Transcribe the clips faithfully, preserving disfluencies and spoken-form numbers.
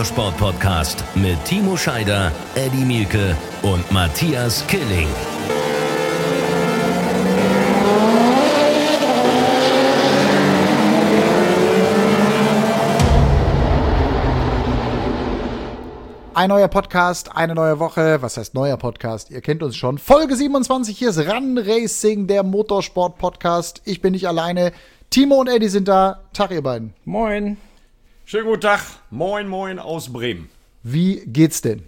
Motorsport-Podcast mit Timo Scheider, Eddie Mielke und Matthias Killing. Ein neuer Podcast, eine neue Woche. Was heißt neuer Podcast? Ihr kennt uns schon. Folge siebenundzwanzig, hier ist Run Racing, der Motorsport-Podcast. Ich bin nicht alleine. Timo und Eddie sind da. Tag, ihr beiden. Moin. Schönen guten Tag. Moin, moin aus Bremen. Wie geht's denn?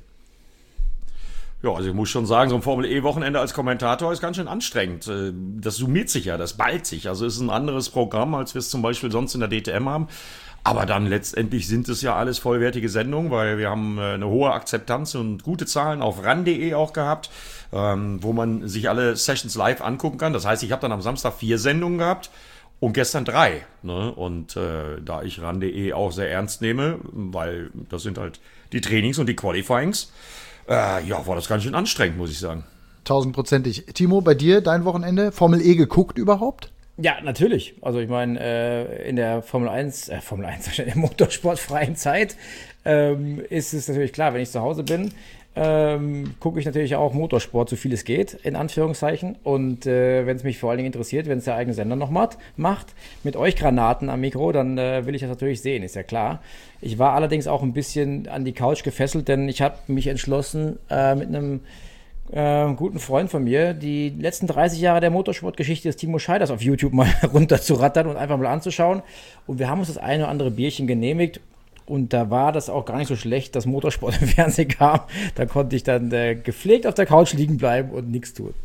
Ja, also ich muss schon sagen, so ein Formel-E-Wochenende als Kommentator ist ganz schön anstrengend. Das summiert sich ja, das ballt sich. Also es ist ein anderes Programm, als wir es zum Beispiel sonst in der D T M haben. Aber dann letztendlich sind es ja alles vollwertige Sendungen, weil wir haben eine hohe Akzeptanz und gute Zahlen auf run punkt de auch gehabt, ähm, wo man sich alle Sessions live angucken kann. Das heißt, ich habe dann am Samstag vier Sendungen gehabt und gestern drei. Ne? Und äh, da ich run punkt de auch sehr ernst nehme, weil das sind halt die Trainings und die Qualifyings, äh, ja, war das ganz schön anstrengend, muss ich sagen. Tausendprozentig. Timo, bei dir, dein Wochenende, Formel E geguckt überhaupt? Ja, natürlich. Also ich meine, äh, in der Formel eins, äh, Formel eins, in der motorsportfreien Zeit ähm, ist es natürlich klar, wenn ich zu Hause bin, ähm, gucke ich natürlich auch Motorsport, so viel es geht, in Anführungszeichen. Und äh, wenn es mich vor allen Dingen interessiert, wenn es der eigene Sender noch macht, macht mit euch Granaten am Mikro, dann äh, will ich das natürlich sehen, ist ja klar. Ich war allerdings auch ein bisschen an die Couch gefesselt, denn ich habe mich entschlossen, äh, mit einem Äh, guten Freund von mir, die letzten dreißig Jahre der Motorsportgeschichte des Timo Scheiders auf YouTube mal runterzurattern und einfach mal anzuschauen. Und wir haben uns das eine oder andere Bierchen genehmigt. Und da war das auch gar nicht so schlecht, dass Motorsport im Fernsehen kam. Da konnte ich dann äh, gepflegt auf der Couch liegen bleiben und nichts tun.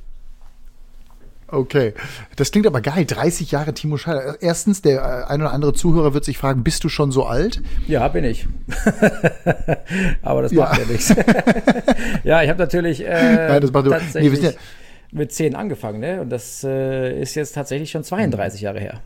Okay, das klingt aber geil. dreißig Jahre Timo Scheider. Erstens, der ein oder andere Zuhörer wird sich fragen, bist du schon so alt? Ja, bin ich. Aber das macht ja, ja nichts. Ja, ich habe natürlich äh, Nein, das macht tatsächlich nee, ja mit zehn angefangen. Ne? Und das äh, ist jetzt tatsächlich schon zweiunddreißig Jahre her.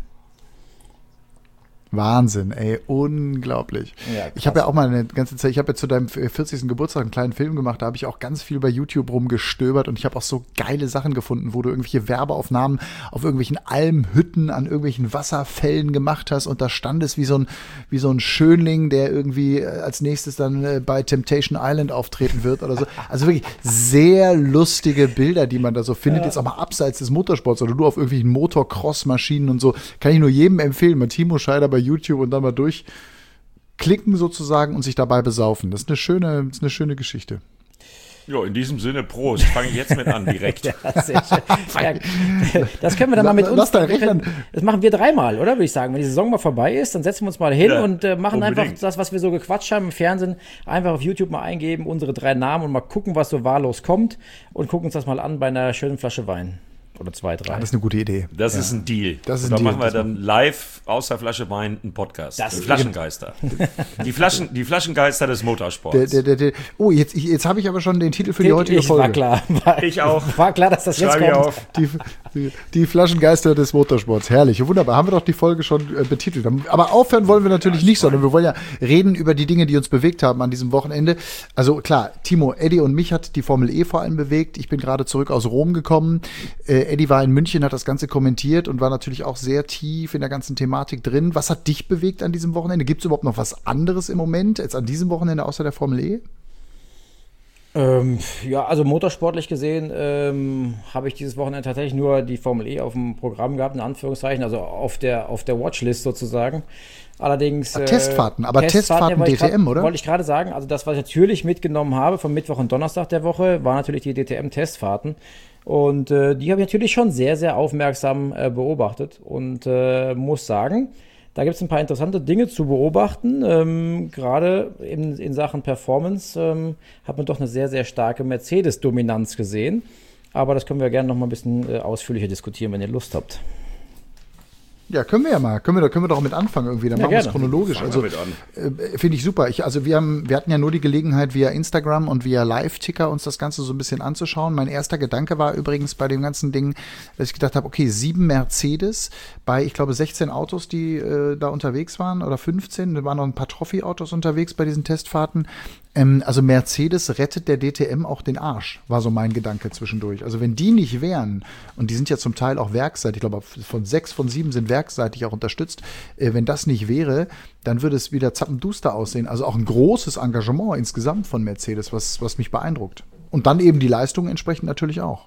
Wahnsinn, ey, unglaublich. Ja, ich habe ja auch mal eine ganze Zeit, ich habe ja zu deinem vierzigsten Geburtstag einen kleinen Film gemacht, da habe ich auch ganz viel bei YouTube rumgestöbert und ich habe auch so geile Sachen gefunden, wo du irgendwelche Werbeaufnahmen auf irgendwelchen Almhütten an irgendwelchen Wasserfällen gemacht hast und da stand es wie so ein, wie so ein Schönling, der irgendwie als nächstes dann bei Temptation Island auftreten wird oder so. Also wirklich sehr lustige Bilder, die man da so findet, ja. Jetzt auch mal abseits des Motorsports oder du auf irgendwelchen Motocross-Maschinen und so. Kann ich nur jedem empfehlen, mal Timo Scheider bei YouTube und dann mal durchklicken sozusagen und sich dabei besaufen. Das ist eine schöne, das ist eine schöne Geschichte. Ja, in diesem Sinne, Prost. Fange ich jetzt mit an, direkt. Ja, sehr schön. Ja, das können wir dann mal mit uns. Lass dein Rechnen. Das machen wir dreimal, oder? Würde ich sagen. Wenn die Saison mal vorbei ist, dann setzen wir uns mal hin ja, und äh, machen unbedingt. Einfach das, was wir so gequatscht haben im Fernsehen, einfach auf YouTube mal eingeben, unsere drei Namen und mal gucken, was so wahllos kommt und gucken uns das mal an bei einer schönen Flasche Wein. Oder zwei, drei. Ja, das ist eine gute Idee. Das ja. ist ein Deal. Das ist und dann ein Deal. machen wir dann live aus der Flasche Wein einen Podcast. Das die Flaschengeister. die, Flaschen, die Flaschengeister des Motorsports. Der, der, der, der. Oh, jetzt, jetzt habe ich aber schon den Titel für die ich, heutige ich Folge. War klar. War, ich auch. War klar, dass das jetzt kommt. Auf. Die, die, die Flaschengeister des Motorsports. Herrlich. Wunderbar. Haben wir doch die Folge schon äh, betitelt. Aber aufhören wollen wir natürlich ja, nicht, sondern wir wollen ja reden über die Dinge, die uns bewegt haben an diesem Wochenende. Also klar, Timo, Eddie und mich hat die Formel E vor allem bewegt. Ich bin gerade zurück aus Rom gekommen. Äh, Eddie war in München, hat das Ganze kommentiert und war natürlich auch sehr tief in der ganzen Thematik drin. Was hat dich bewegt an diesem Wochenende? Gibt es überhaupt noch was anderes im Moment als an diesem Wochenende außer der Formel E? Ähm, ja, also motorsportlich gesehen ähm, habe ich dieses Wochenende tatsächlich nur die Formel E auf dem Programm gehabt, in Anführungszeichen, also auf der, auf der Watchlist sozusagen. Allerdings äh, Testfahrten, aber Testfahrten, Testfahrten ja, D T M, grad, oder? Wollte ich gerade sagen, also das, was ich natürlich mitgenommen habe vom Mittwoch und Donnerstag der Woche, war natürlich die D T M-Testfahrten. Und äh, die habe ich natürlich schon sehr, sehr aufmerksam äh, beobachtet und äh, muss sagen, da gibt es ein paar interessante Dinge zu beobachten. Ähm, gerade in, in Sachen Performance ähm, hat man doch eine sehr, sehr starke Mercedes-Dominanz gesehen. Aber das können wir gerne noch mal ein bisschen äh, ausführlicher diskutieren, wenn ihr Lust habt. Ja, können wir ja mal. Können wir, da können wir doch mit anfangen irgendwie. Dann ja, machen wir es gerne. chronologisch. Fangen Also wir mit äh, finde ich super. Ich, also wir haben, wir hatten ja nur die Gelegenheit, via Instagram und via Live-Ticker uns das Ganze so ein bisschen anzuschauen. Mein erster Gedanke war übrigens bei dem ganzen Ding, dass ich gedacht habe, okay, sieben Mercedes bei, ich glaube, sechzehn Autos, die äh, da unterwegs waren oder fünfzehn. Da waren noch ein paar Trophy-Autos unterwegs bei diesen Testfahrten. Ähm, also Mercedes rettet der D T M auch den Arsch, war so mein Gedanke zwischendurch. Also wenn die nicht wären, und die sind ja zum Teil auch werksseitig, ich glaube von sechs von sieben sind werksseitig auch unterstützt, äh, wenn das nicht wäre, dann würde es wieder zappenduster aussehen. Also auch ein großes Engagement insgesamt von Mercedes, was, was mich beeindruckt. Und dann eben die Leistung entsprechend natürlich auch.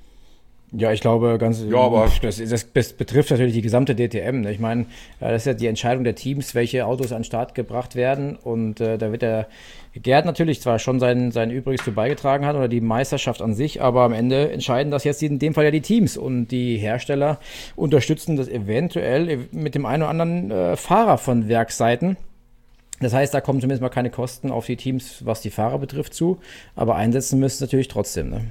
Ja, ich glaube, ganz, ja, aber das, das, das betrifft natürlich die gesamte D T M. Ne? Ich meine, das ist ja die Entscheidung der Teams, welche Autos an den Start gebracht werden. Und äh, da wird der Gerd natürlich zwar schon sein, sein Übriges zu beigetragen hat oder die Meisterschaft an sich, aber am Ende entscheiden das jetzt in dem Fall ja die Teams. Und die Hersteller unterstützen das eventuell mit dem einen oder anderen äh, Fahrer von Werksseiten. Das heißt, da kommen zumindest mal keine Kosten auf die Teams, was die Fahrer betrifft, zu. Aber einsetzen müssen natürlich trotzdem, ne?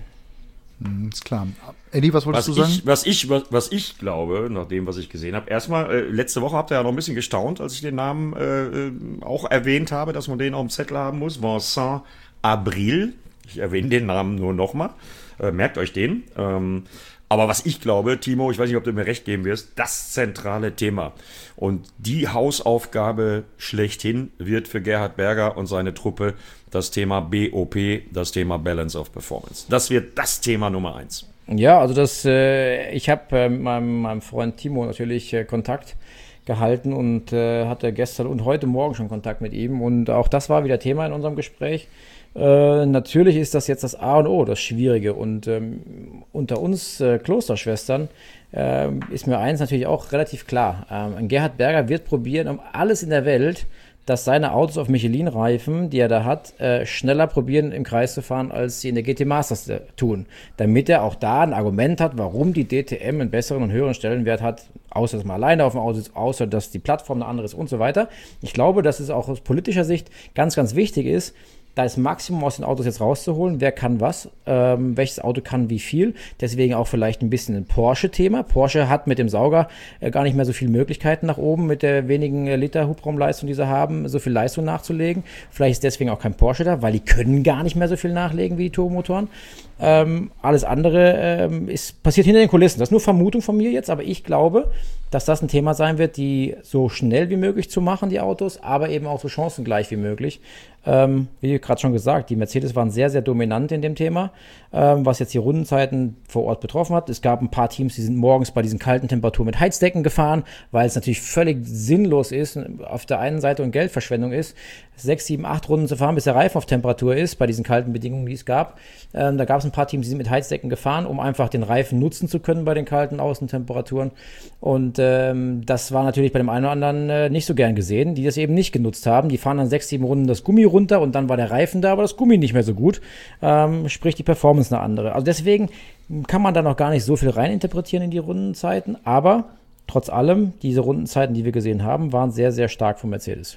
Ist klar. Eddie, was wolltest was du sagen? Ich, was, ich, was, was ich glaube, nach dem, was ich gesehen habe, erstmal, äh, letzte Woche habt ihr ja noch ein bisschen gestaunt, als ich den Namen äh, auch erwähnt habe, dass man den auf dem Zettel haben muss. Vincent Abril. Ich erwähne den Namen nur nochmal. Äh, merkt euch den. Ähm, aber was ich glaube, Timo, ich weiß nicht, ob du mir recht geben wirst, das zentrale Thema und die Hausaufgabe schlechthin wird für Gerhard Berger und seine Truppe das Thema B O P, das Thema Balance of Performance. Das wird das Thema Nummer eins. Ja, also das, äh, ich habe äh, mit meinem, meinem Freund Timo natürlich äh, Kontakt gehalten und äh, hatte gestern und heute Morgen schon Kontakt mit ihm und auch das war wieder Thema in unserem Gespräch. Äh, natürlich ist das jetzt das A und O, das Schwierige und ähm, unter uns äh, Klosterschwestern äh, ist mir eins natürlich auch relativ klar. Ähm, Gerhard Berger wird probieren, um alles in der Welt, dass seine Autos auf Michelin-Reifen, die er da hat, äh, schneller probieren im Kreis zu fahren, als sie in der G T Masters äh, tun. Damit er auch da ein Argument hat, warum die D T M einen besseren und höheren Stellenwert hat, außer dass man alleine auf dem Auto ist, außer dass die Plattform eine andere ist und so weiter. Ich glaube, dass es auch aus politischer Sicht ganz, ganz wichtig ist, da das Maximum aus den Autos jetzt rauszuholen. Wer kann was? Ähm, welches Auto kann wie viel? Deswegen auch vielleicht ein bisschen ein Porsche-Thema. Porsche hat mit dem Sauger äh, gar nicht mehr so viele Möglichkeiten nach oben mit der wenigen äh, Liter Hubraumleistung, die sie haben, so viel Leistung nachzulegen. Vielleicht ist deswegen auch kein Porsche da, weil die können gar nicht mehr so viel nachlegen wie die Turbomotoren. Ähm, alles andere ähm, ist, passiert hinter den Kulissen. Das ist nur Vermutung von mir jetzt, aber ich glaube, dass das ein Thema sein wird, die so schnell wie möglich zu machen, die Autos, aber eben auch so chancengleich wie möglich. Ähm, wie gerade schon gesagt, die Mercedes waren sehr, sehr dominant in dem Thema, ähm, was jetzt die Rundenzeiten vor Ort betroffen hat. Es gab ein paar Teams, die sind morgens bei diesen kalten Temperaturen mit Heizdecken gefahren, weil es natürlich völlig sinnlos ist, auf der einen Seite und Geldverschwendung ist, sechs, sieben, acht Runden zu fahren, bis der Reifen auf Temperatur ist, bei diesen kalten Bedingungen, die es gab. Ähm, da gab es ein paar Teams, die sind mit Heizdecken gefahren, um einfach den Reifen nutzen zu können bei den kalten Außentemperaturen. Und ähm, das war natürlich bei dem einen oder anderen äh, nicht so gern gesehen, die das eben nicht genutzt haben. Die fahren dann sechs, sieben Runden das Gummi runter und dann war der Reifen da, aber das Gummi nicht mehr so gut. Ähm, sprich, die Performance eine andere. Also deswegen kann man da noch gar nicht so viel reininterpretieren in die Rundenzeiten, aber trotz allem, diese Rundenzeiten, die wir gesehen haben, waren sehr, sehr stark von Mercedes.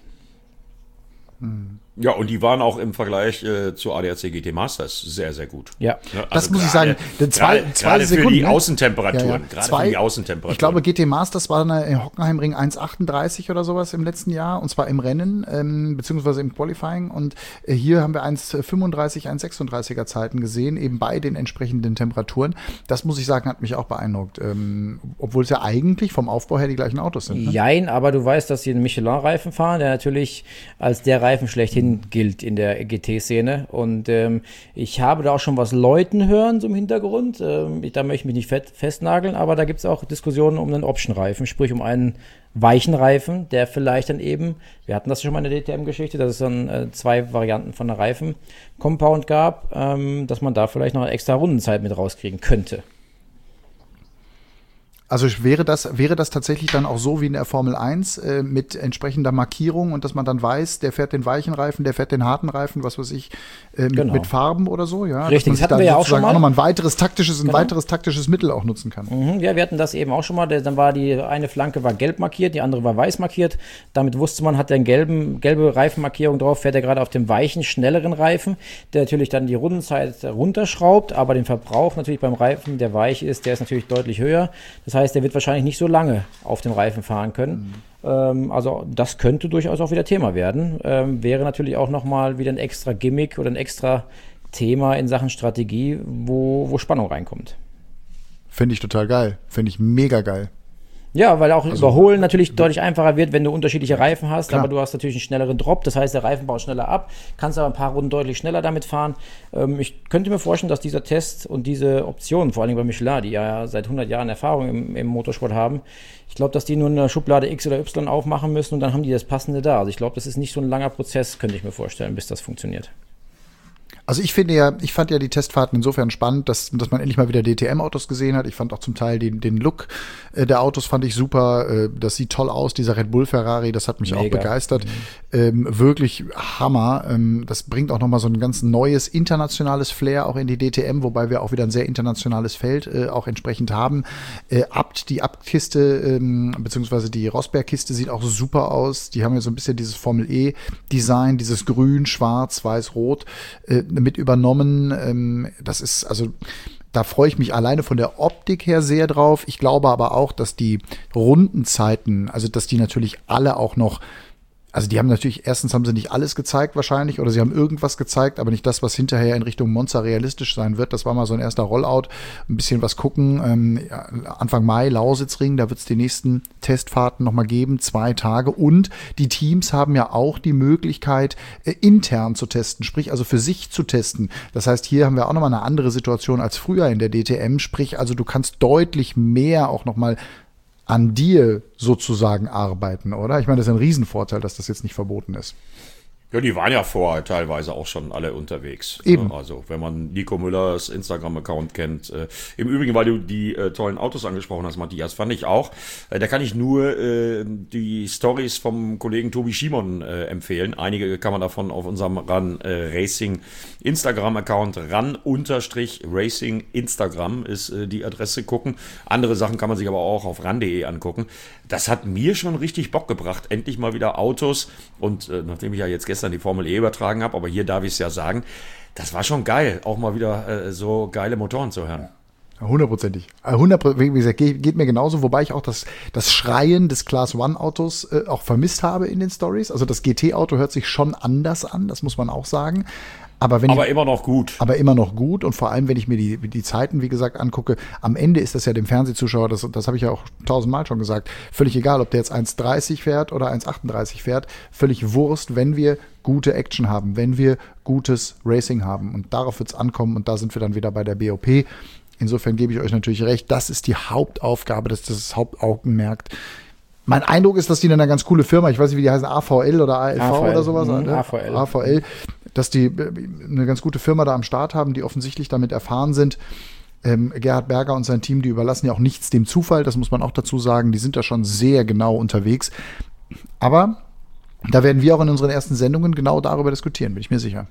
Ja, und die waren auch im Vergleich äh, zur A D A C G T Masters sehr, sehr gut. Ja, ja also das muss grade, ich sagen. Denn zwei, grade, zwei grade Sekunden, für die ne? Außentemperaturen. Ja, ja. Gerade Zwei, für die Außentemperaturen. Ich glaube, G T Masters war eine, im Hockenheimring eins achtunddreißig oder sowas im letzten Jahr, und zwar im Rennen, ähm, beziehungsweise im Qualifying. Und äh, hier haben wir eins fünfunddreißig, eins sechsunddreißiger Zeiten gesehen, eben bei den entsprechenden Temperaturen. Das muss ich sagen, hat mich auch beeindruckt. Ähm, obwohl es ja eigentlich vom Aufbau her die gleichen Autos sind. Ne? Jein, aber du weißt, dass sie einen Michelin-Reifen fahren, der natürlich als der Reifen schlechthin gilt in der G T-Szene. Und ähm, ich habe da auch schon was Leuten hören so im Hintergrund. Ähm, ich, da möchte ich mich nicht fett, festnageln, aber da gibt es auch Diskussionen um einen Option-Reifen, sprich um einen weichen Reifen, der vielleicht dann eben, wir hatten das schon mal in der D T M-Geschichte, dass es dann äh, zwei Varianten von der Reifen-Compound gab, ähm, dass man da vielleicht noch eine extra Rundenzeit mit rauskriegen könnte. Also wäre das, wäre das tatsächlich dann auch so wie in der Formel eins äh, mit entsprechender Markierung und dass man dann weiß, der fährt den weichen Reifen, der fährt den harten Reifen, was weiß ich, äh, mit, genau. mit Farben oder so, ja? Richtig, dass man das hatten sich wir ja dann auch schon mal. auch nochmal ein weiteres taktisches, ein genau. weiteres taktisches Mittel auch nutzen kann. Mhm, ja, wir hatten das eben auch schon mal, dann war die eine Flanke war gelb markiert, die andere war weiß markiert. Damit wusste man, hat er eine gelben, gelbe Reifenmarkierung drauf, fährt er gerade auf dem weichen, schnelleren Reifen, der natürlich dann die Rundenzeit runterschraubt, aber den Verbrauch natürlich beim Reifen, der weich ist, der ist natürlich deutlich höher. Das heißt, der wird wahrscheinlich nicht so lange auf dem Reifen fahren können. Mhm. Ähm, also das könnte durchaus auch wieder Thema werden. Ähm, wäre natürlich auch nochmal wieder ein extra Gimmick oder ein extra Thema in Sachen Strategie, wo, wo Spannung reinkommt. Finde ich total geil. Finde ich mega geil. Ja, weil auch Also, Überholen natürlich deutlich einfacher wird, wenn du unterschiedliche Reifen hast, klar. aber du hast natürlich einen schnelleren Drop, das heißt, der Reifen baut schneller ab, kannst aber ein paar Runden deutlich schneller damit fahren. Ähm, ich könnte mir vorstellen, dass dieser Test und diese Optionen, vor allem bei Michelin, die ja seit hundert Jahren Erfahrung im, im Motorsport haben, ich glaube, dass die nur eine Schublade X oder Y aufmachen müssen und dann haben die das Passende da. Also ich glaube, das ist nicht so ein langer Prozess, könnte ich mir vorstellen, bis das funktioniert. Also ich finde ja, ich fand ja die Testfahrten insofern spannend, dass, dass man endlich mal wieder D T M-Autos gesehen hat. Ich fand auch zum Teil den, den Look äh, der Autos fand ich super. Äh, das sieht toll aus, dieser Red Bull Ferrari, das hat mich Mega. auch begeistert. Mhm. Ähm, wirklich Hammer. Ähm, das bringt auch nochmal so ein ganz neues internationales Flair auch in die D T M, wobei wir auch wieder ein sehr internationales Feld äh, auch entsprechend haben. Äh, Abt, die Abt-Kiste, ähm, beziehungsweise die Rosberg-Kiste sieht auch super aus. Die haben ja so ein bisschen dieses Formel-E-Design, dieses Grün, Schwarz, Weiß, Rot, äh, mit übernommen. Das ist, also da freue ich mich alleine von der Optik her sehr drauf. Ich glaube aber auch, dass die Rundenzeiten, also dass die natürlich alle auch noch, also die haben natürlich, erstens haben sie nicht alles gezeigt wahrscheinlich oder sie haben irgendwas gezeigt, aber nicht das, was hinterher in Richtung Monza realistisch sein wird. Das war mal so ein erster Rollout, ein bisschen was gucken. Ähm, Anfang Mai, Lausitzring, da wird es die nächsten Testfahrten nochmal geben, zwei Tage. Und die Teams haben ja auch die Möglichkeit, äh, intern zu testen, sprich also für sich zu testen. Das heißt, hier haben wir auch nochmal eine andere Situation als früher in der D T M, sprich also du kannst deutlich mehr auch nochmal an dir sozusagen arbeiten, oder? Ich meine, das ist ein Riesenvorteil, dass das jetzt nicht verboten ist. Ja, die waren ja vorher teilweise auch schon alle unterwegs. Eben. Also wenn man Nico Müllers Instagram-Account kennt. Äh, Im Übrigen, weil du die äh, tollen Autos angesprochen hast, Matthias, fand ich auch. Äh, da kann ich nur äh, die Stories vom Kollegen Tobi Schimon äh, empfehlen. Einige kann man davon auf unserem Run äh, Racing Instagram-Account Run-Racing Instagram ist äh, die Adresse gucken. Andere Sachen kann man sich aber auch auf ran punkt de angucken. Das hat mir schon richtig Bock gebracht. Endlich mal wieder Autos. Und äh, nachdem ich ja jetzt gestern die Formel E übertragen habe, aber hier darf ich es ja sagen, das war schon geil, auch mal wieder äh, so geile Motoren zu hören. Hundertprozentig. Hundertprozentig, wie gesagt, geht, geht mir genauso, wobei ich auch das, das Schreien des Class-One-Autos äh, auch vermisst habe in den Stories. Also das G T-Auto hört sich schon anders an, das muss man auch sagen. Aber, wenn aber ich, immer noch gut. Aber immer noch gut und vor allem, wenn ich mir die, die Zeiten, wie gesagt, angucke, am Ende ist das ja dem Fernsehzuschauer, das, das habe ich ja auch tausendmal schon gesagt, völlig egal, ob der jetzt eins dreißig fährt oder eins achtunddreißig fährt, völlig Wurst, wenn wir gute Action haben, wenn wir gutes Racing haben. Und darauf wird es ankommen und da sind wir dann wieder bei der B O P. Insofern gebe ich euch natürlich recht, das ist die Hauptaufgabe, das ist das Hauptaugenmerk. Mein Eindruck ist, dass die eine ganz coole Firma, ich weiß nicht, wie die heißen, A V L oder A L V A V L. oder sowas. Mhm, ne? A V L. A V L, dass die eine ganz gute Firma da am Start haben, die offensichtlich damit erfahren sind. Ähm, Gerhard Berger und sein Team, die überlassen ja auch nichts dem Zufall, das muss man auch dazu sagen, die sind da schon sehr genau unterwegs. Aber da werden wir auch in unseren ersten Sendungen genau darüber diskutieren, bin ich mir sicher.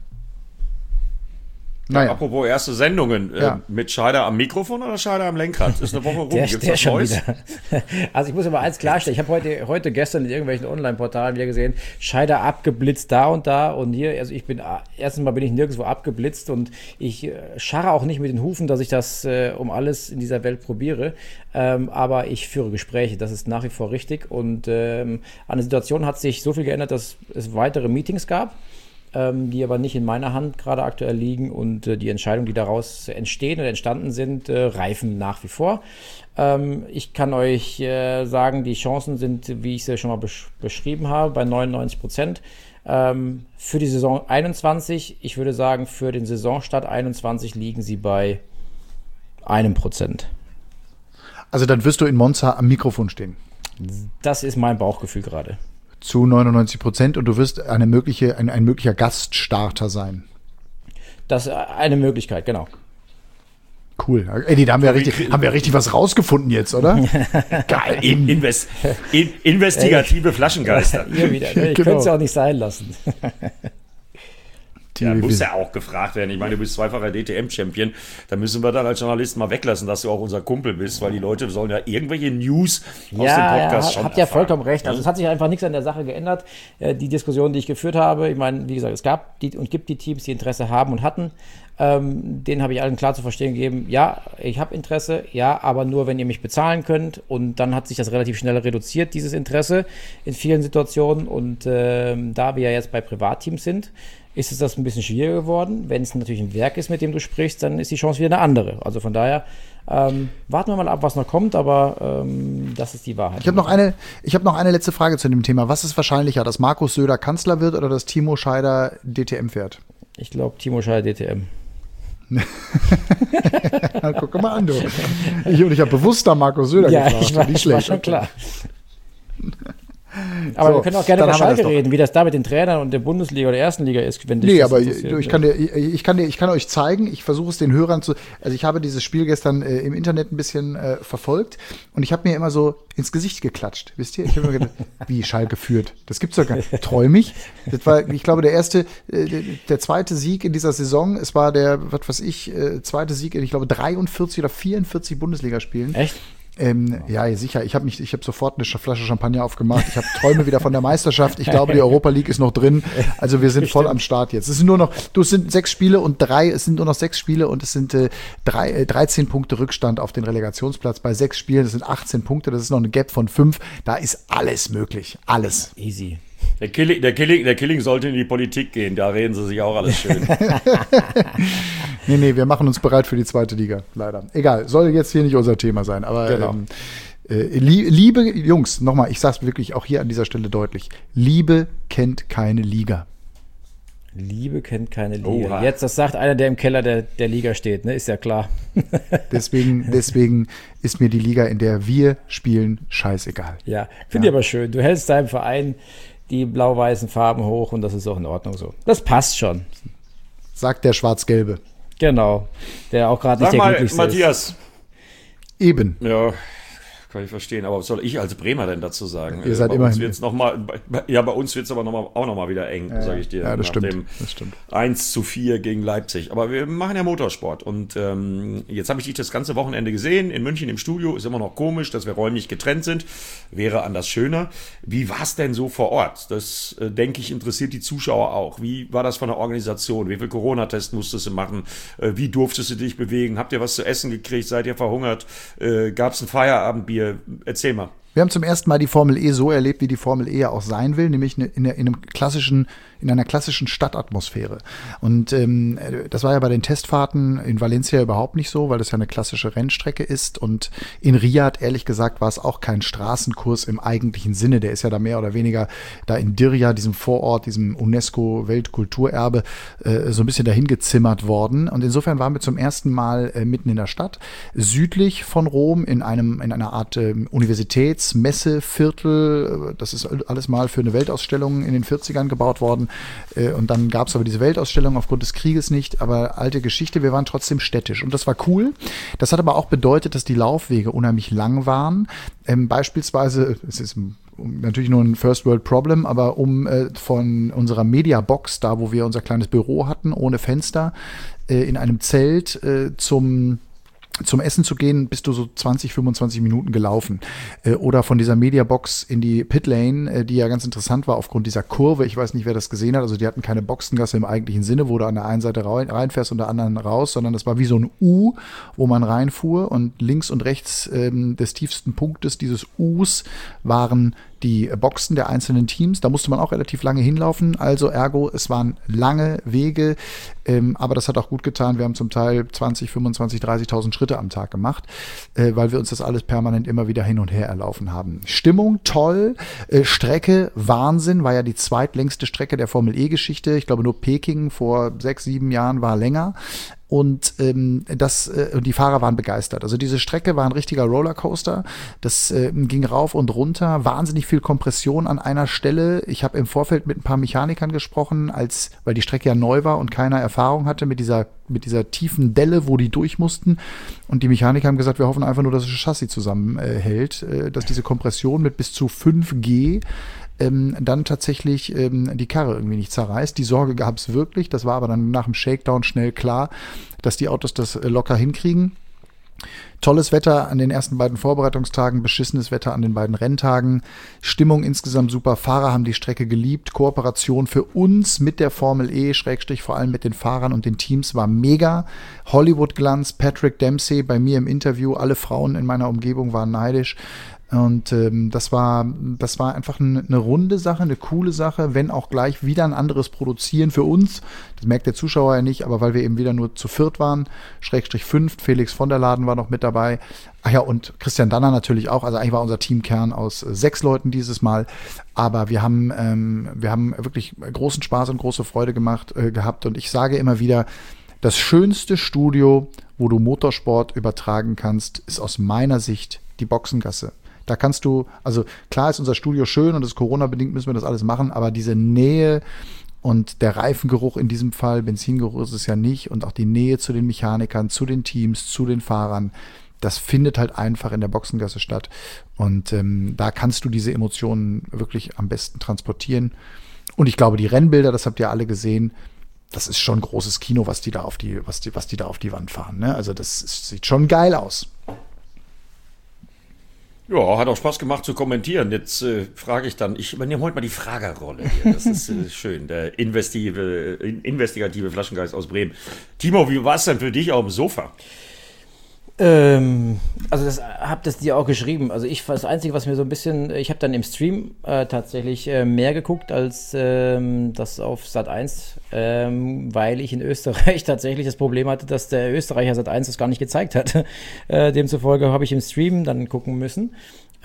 Naja. Ja, apropos erste Sendungen, ja. äh, mit Scheider am Mikrofon oder Scheider am Lenkrad? Ist eine Woche rum, der, gibt's der was schon Neues? Wieder. Also ich muss aber eins klarstellen, ich habe heute, heute gestern in irgendwelchen Online-Portalen wieder gesehen, Scheider abgeblitzt da und da und hier, also ich bin, erstens mal bin ich nirgendwo abgeblitzt und ich äh, scharre auch nicht mit den Hufen, dass ich das äh, um alles in dieser Welt probiere, ähm, aber ich führe Gespräche, das ist nach wie vor richtig und ähm, an der Situation hat sich so viel geändert, dass es weitere Meetings gab, die aber nicht in meiner Hand gerade aktuell liegen und äh, die Entscheidungen, die daraus entstehen oder entstanden sind, äh, reifen nach wie vor. Ähm, ich kann euch äh, sagen, die Chancen sind, wie ich sie schon mal besch- beschrieben habe, bei neunundneunzig Prozent. Ähm, für die Saison einundzwanzig, ich würde sagen, für den Saisonstart einundzwanzig liegen sie bei einem Prozent. Also dann wirst du in Monza am Mikrofon stehen. Das ist mein Bauchgefühl gerade. Zu neunundneunzig Prozent und du wirst eine mögliche, ein, ein möglicher Gaststarter sein. Das ist eine Möglichkeit, genau. Cool. Eddie, da haben wir, richtig, haben wir richtig was rausgefunden jetzt, oder? Geil. In, invest, in, investigative Flaschengeister. Ihr wieder. Ich genau. könnte es ja auch nicht sein lassen. Ja, muss ja auch gefragt werden. Ich meine, du bist zweifacher D T M-Champion. Da müssen wir dann als Journalisten mal weglassen, dass du auch unser Kumpel bist, weil die Leute sollen ja irgendwelche News aus ja, dem Podcast ja, schon habt ja erfahren. vollkommen recht. Also es hat sich einfach nichts an der Sache geändert. Die Diskussion, die ich geführt habe, ich meine, wie gesagt, es gab die und gibt die Teams, die Interesse haben und hatten. Ähm, denen habe ich allen klar zu verstehen gegeben, ja, ich habe Interesse, ja, aber nur, wenn ihr mich bezahlen könnt. Und dann hat sich das relativ schnell reduziert, dieses Interesse in vielen Situationen. Und ähm, da wir ja jetzt bei Privatteams sind, ist es das ein bisschen schwieriger geworden. Wenn es natürlich ein Werk ist, mit dem du sprichst, dann ist die Chance wieder eine andere. Also von daher ähm, warten wir mal ab, was noch kommt, aber ähm, das ist die Wahrheit. Ich habe noch eine, ich habe noch eine letzte Frage zu dem Thema. Was ist wahrscheinlicher, dass Markus Söder Kanzler wird oder dass Timo Scheider D T M fährt? Ich glaube, Timo Scheider D T M. Guck mal an, du. Ich, und ich habe bewusst da Markus Söder ja, gefragt. Ich war, Nicht ich schlecht. war schon klar. Aber so, wir können auch gerne über Schalke reden, wie das da mit den Trainern und der Bundesliga oder der ersten Liga ist. Wenn nee, aber ich, ich, kann dir, ich, kann dir, ich kann euch zeigen, ich versuche es den Hörern zu, also ich habe dieses Spiel gestern äh, im Internet ein bisschen äh, verfolgt und ich habe mir immer so ins Gesicht geklatscht, wisst ihr? Ich habe mir gedacht, wie Schalke führt, das gibt's doch gar nicht. Träumig. Das war, ich glaube, der erste, äh, der zweite Sieg in dieser Saison, es war der, was weiß ich, äh, zweite Sieg in, ich glaube, dreiundvierzig oder vierundvierzig Bundesligaspielen. Echt? Ähm, ja, sicher. Ich habe mich, ich habe sofort eine Flasche Champagner aufgemacht. Ich habe Träume wieder von der Meisterschaft. Ich glaube, die Europa League ist noch drin. Also wir sind voll am Start jetzt. Es sind nur noch, du, es sind sechs Spiele und drei, es sind nur noch sechs Spiele und es sind äh, drei, äh, dreizehn Punkte Rückstand auf den Relegationsplatz bei sechs Spielen. Das sind achtzehn Punkte. Das ist noch eine Gap von fünf. Da ist alles möglich. Alles. Easy. Der Killing, der, Killing, der Killing sollte in die Politik gehen, da reden sie sich auch alles schön. nee, nee, wir machen uns bereit für die zweite Liga, leider. Egal, soll jetzt hier nicht unser Thema sein, aber genau. ähm, äh, liebe Jungs, nochmal, ich sag's wirklich auch hier an dieser Stelle deutlich, Liebe kennt keine Liga. Liebe kennt keine Liga. Oha. Jetzt, das sagt einer, der im Keller der, der Liga steht, ne? Ist ja klar. deswegen, deswegen ist mir die Liga, in der wir spielen, scheißegal. Ja, finde ja. ich aber schön. Du hältst deinem Verein die blau-weißen Farben hoch und das ist auch in Ordnung so. Das passt schon. Sagt der Schwarz-Gelbe. Genau. Der auch gerade nicht Sag der mal, glücklichste Matthias. ist. Eben. Ja, kann ich verstehen. Aber was soll ich als Bremer denn dazu sagen? Ihr seid bei immerhin. Uns wird's noch mal, bei, ja, bei uns wird es aber noch mal, auch noch mal wieder eng, ja, sage ich dir. Ja, das nach stimmt. Dem das stimmt. eins zu vier gegen Leipzig. Aber wir machen ja Motorsport. Und ähm, jetzt habe ich dich das ganze Wochenende gesehen. In München im Studio. Ist immer noch komisch, dass wir räumlich getrennt sind. Wäre anders schöner. Wie war es denn so vor Ort? Das, äh, denke ich, interessiert die Zuschauer auch. Wie war das von der Organisation? Wie viel Corona-Test musstest du machen? Äh, wie durftest du dich bewegen? Habt ihr was zu essen gekriegt? Seid ihr verhungert? Äh, Gab es ein Feierabendbier? Erzähl mal. Wir haben zum ersten Mal die Formel E so erlebt, wie die Formel E ja auch sein will, nämlich in, in einem klassischen, in einer klassischen Stadtatmosphäre. Und ähm, das war ja bei den Testfahrten in Valencia überhaupt nicht so, weil das ja eine klassische Rennstrecke ist. Und in Riyadh, ehrlich gesagt, war es auch kein Straßenkurs im eigentlichen Sinne. Der ist ja da mehr oder weniger da in Diriyah, diesem Vorort, diesem UNESCO-Weltkulturerbe, äh, so ein bisschen dahin gezimmert worden. Und insofern waren wir zum ersten Mal äh, mitten in der Stadt, südlich von Rom, in einem in einer Art äh, Universitäts Messeviertel, das ist alles mal für eine Weltausstellung in den vierzigern gebaut worden und dann gab es aber diese Weltausstellung aufgrund des Krieges nicht, aber alte Geschichte, wir waren trotzdem städtisch und das war cool. Das hat aber auch bedeutet, dass die Laufwege unheimlich lang waren, ähm, beispielsweise, es ist natürlich nur ein First World Problem, aber um äh, von unserer Mediabox, da wo wir unser kleines Büro hatten, ohne Fenster, äh, in einem Zelt äh, zum Zum Essen zu gehen, bist du so zwanzig, fünfundzwanzig Minuten gelaufen. Äh, oder von dieser Mediabox in die Pitlane, äh, die ja ganz interessant war aufgrund dieser Kurve. Ich weiß nicht, wer das gesehen hat. Also die hatten keine Boxengasse im eigentlichen Sinne, wo du an der einen Seite reinfährst und der anderen raus, sondern das war wie so ein U, wo man reinfuhr. Und links und rechts ähm, des tiefsten Punktes dieses Us waren die Boxen der einzelnen Teams. Da musste man auch relativ lange hinlaufen. Also ergo, es waren lange Wege, ähm, aber das hat auch gut getan. Wir haben zum Teil zwanzig, fünfundzwanzig, dreißigtausend Schritte am Tag gemacht, äh, weil wir uns das alles permanent immer wieder hin und her erlaufen haben. Stimmung toll, äh, Strecke Wahnsinn, war ja die zweitlängste Strecke der Formel E-Geschichte. Ich glaube nur Peking vor sechs, sieben Jahren war länger. Und ähm, das, äh, die Fahrer waren begeistert. Also diese Strecke war ein richtiger Rollercoaster. Das äh, ging rauf und runter, wahnsinnig viel Kompression an einer Stelle. Ich habe im Vorfeld mit ein paar Mechanikern gesprochen, als weil die Strecke ja neu war und keiner Erfahrung hatte mit dieser mit dieser tiefen Delle, wo die durch mussten. Und die Mechaniker haben gesagt, wir hoffen einfach nur, dass das Chassis zusammenhält, äh, dass diese Kompression mit bis zu fünf G Ähm, dann tatsächlich ähm, die Karre irgendwie nicht zerreißt. Die Sorge gab es wirklich, das war aber dann nach dem Shakedown schnell klar, dass die Autos das äh, locker hinkriegen. Tolles Wetter an den ersten beiden Vorbereitungstagen, beschissenes Wetter an den beiden Renntagen, Stimmung insgesamt super, Fahrer haben die Strecke geliebt, Kooperation für uns mit der Formel E, Schrägstrich vor allem mit den Fahrern und den Teams war mega. Hollywood-Glanz, Patrick Dempsey bei mir im Interview, alle Frauen in meiner Umgebung waren neidisch. Und ähm, das war, das war einfach eine, eine runde Sache, eine coole Sache, wenn auch gleich wieder ein anderes Produzieren für uns. Das merkt der Zuschauer ja nicht, aber weil wir eben wieder nur zu viert waren, Schrägstrich fünft, Felix von der Laden war noch mit dabei. Ach ja, und Christian Danner natürlich auch. Also eigentlich war unser Teamkern aus äh, sechs Leuten dieses Mal. Aber wir haben, ähm, wir haben wirklich großen Spaß und große Freude gemacht, äh, gehabt. Und ich sage immer wieder, das schönste Studio, wo du Motorsport übertragen kannst, ist aus meiner Sicht die Boxengasse. Da kannst du, also klar ist unser Studio schön und es ist Corona-bedingt, müssen wir das alles machen, aber diese Nähe und der Reifengeruch in diesem Fall, Benzingeruch ist es ja nicht, und auch die Nähe zu den Mechanikern, zu den Teams, zu den Fahrern, das findet halt einfach in der Boxengasse statt. Und ähm, da kannst du diese Emotionen wirklich am besten transportieren. Und ich glaube, die Rennbilder, das habt ihr alle gesehen, das ist schon großes Kino, was die da auf die, was die, was die da auf die Wand fahren. Ne? Also das ist, sieht schon geil aus. Ja, hat auch Spaß gemacht zu kommentieren. Jetzt äh, frage ich dann, ich übernehme heute mal die Fragerrolle hier. Das ist äh, schön. Der investigative, investigative Flaschengeist aus Bremen. Timo, wie war es denn für dich auf dem Sofa? Ähm, also das hab das dir auch geschrieben. Also ich das Einzige, was mir so ein bisschen, ich habe dann im Stream äh, tatsächlich äh, mehr geguckt als ähm, das auf Sat eins, ähm, weil ich in Österreich tatsächlich das Problem hatte, dass der Österreicher Sat eins das gar nicht gezeigt hat. Äh, demzufolge habe ich im Stream dann gucken müssen.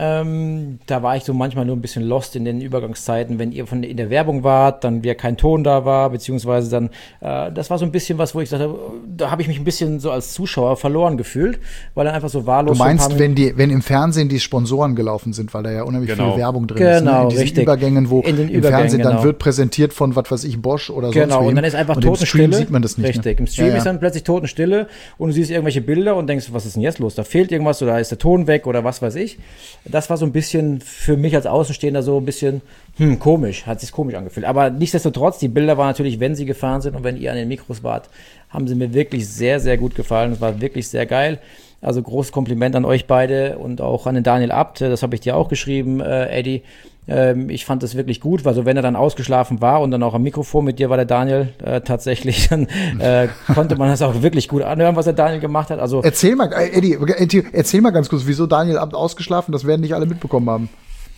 Ähm, da war ich so manchmal nur ein bisschen lost in den Übergangszeiten, wenn ihr von in der Werbung wart, dann wieder kein Ton da war, beziehungsweise dann, äh, das war so ein bisschen was, wo ich sagte, da habe ich mich ein bisschen so als Zuschauer verloren gefühlt, weil dann einfach so wahllos. Du meinst, wenn die, wenn im Fernsehen die Sponsoren gelaufen sind, weil da ja unheimlich genau. viel Werbung drin genau, ist, ne? In diesen richtig. Übergängen, wo in den im Fernsehen genau. dann wird präsentiert von, was weiß ich, Bosch oder genau. sonst wem. Und dann ist einfach und Totenstille. Im Stream sieht man das nicht. Richtig, Ne? im Stream ja, ja. ist dann plötzlich Totenstille und du siehst irgendwelche Bilder und denkst, was ist denn jetzt los? Da fehlt irgendwas oder ist der Ton weg oder was weiß ich. Das war so ein bisschen für mich als Außenstehender so ein bisschen hm, komisch, hat sich komisch angefühlt. Aber nichtsdestotrotz, die Bilder waren natürlich, wenn sie gefahren sind und wenn ihr an den Mikros wart, haben sie mir wirklich sehr, sehr gut gefallen. Es war wirklich sehr geil. Also großes Kompliment an euch beide und auch an den Daniel Abt. Das habe ich dir auch geschrieben, äh, Eddie. Ähm, ich fand das wirklich gut, weil so wenn er dann ausgeschlafen war und dann auch am Mikrofon mit dir war der Daniel äh, tatsächlich, dann äh, konnte man das auch wirklich gut anhören, was der Daniel gemacht hat. Also erzähl mal, Eddie, erzähl mal ganz kurz, wieso Daniel Abt ausgeschlafen? Das werden nicht alle mitbekommen haben.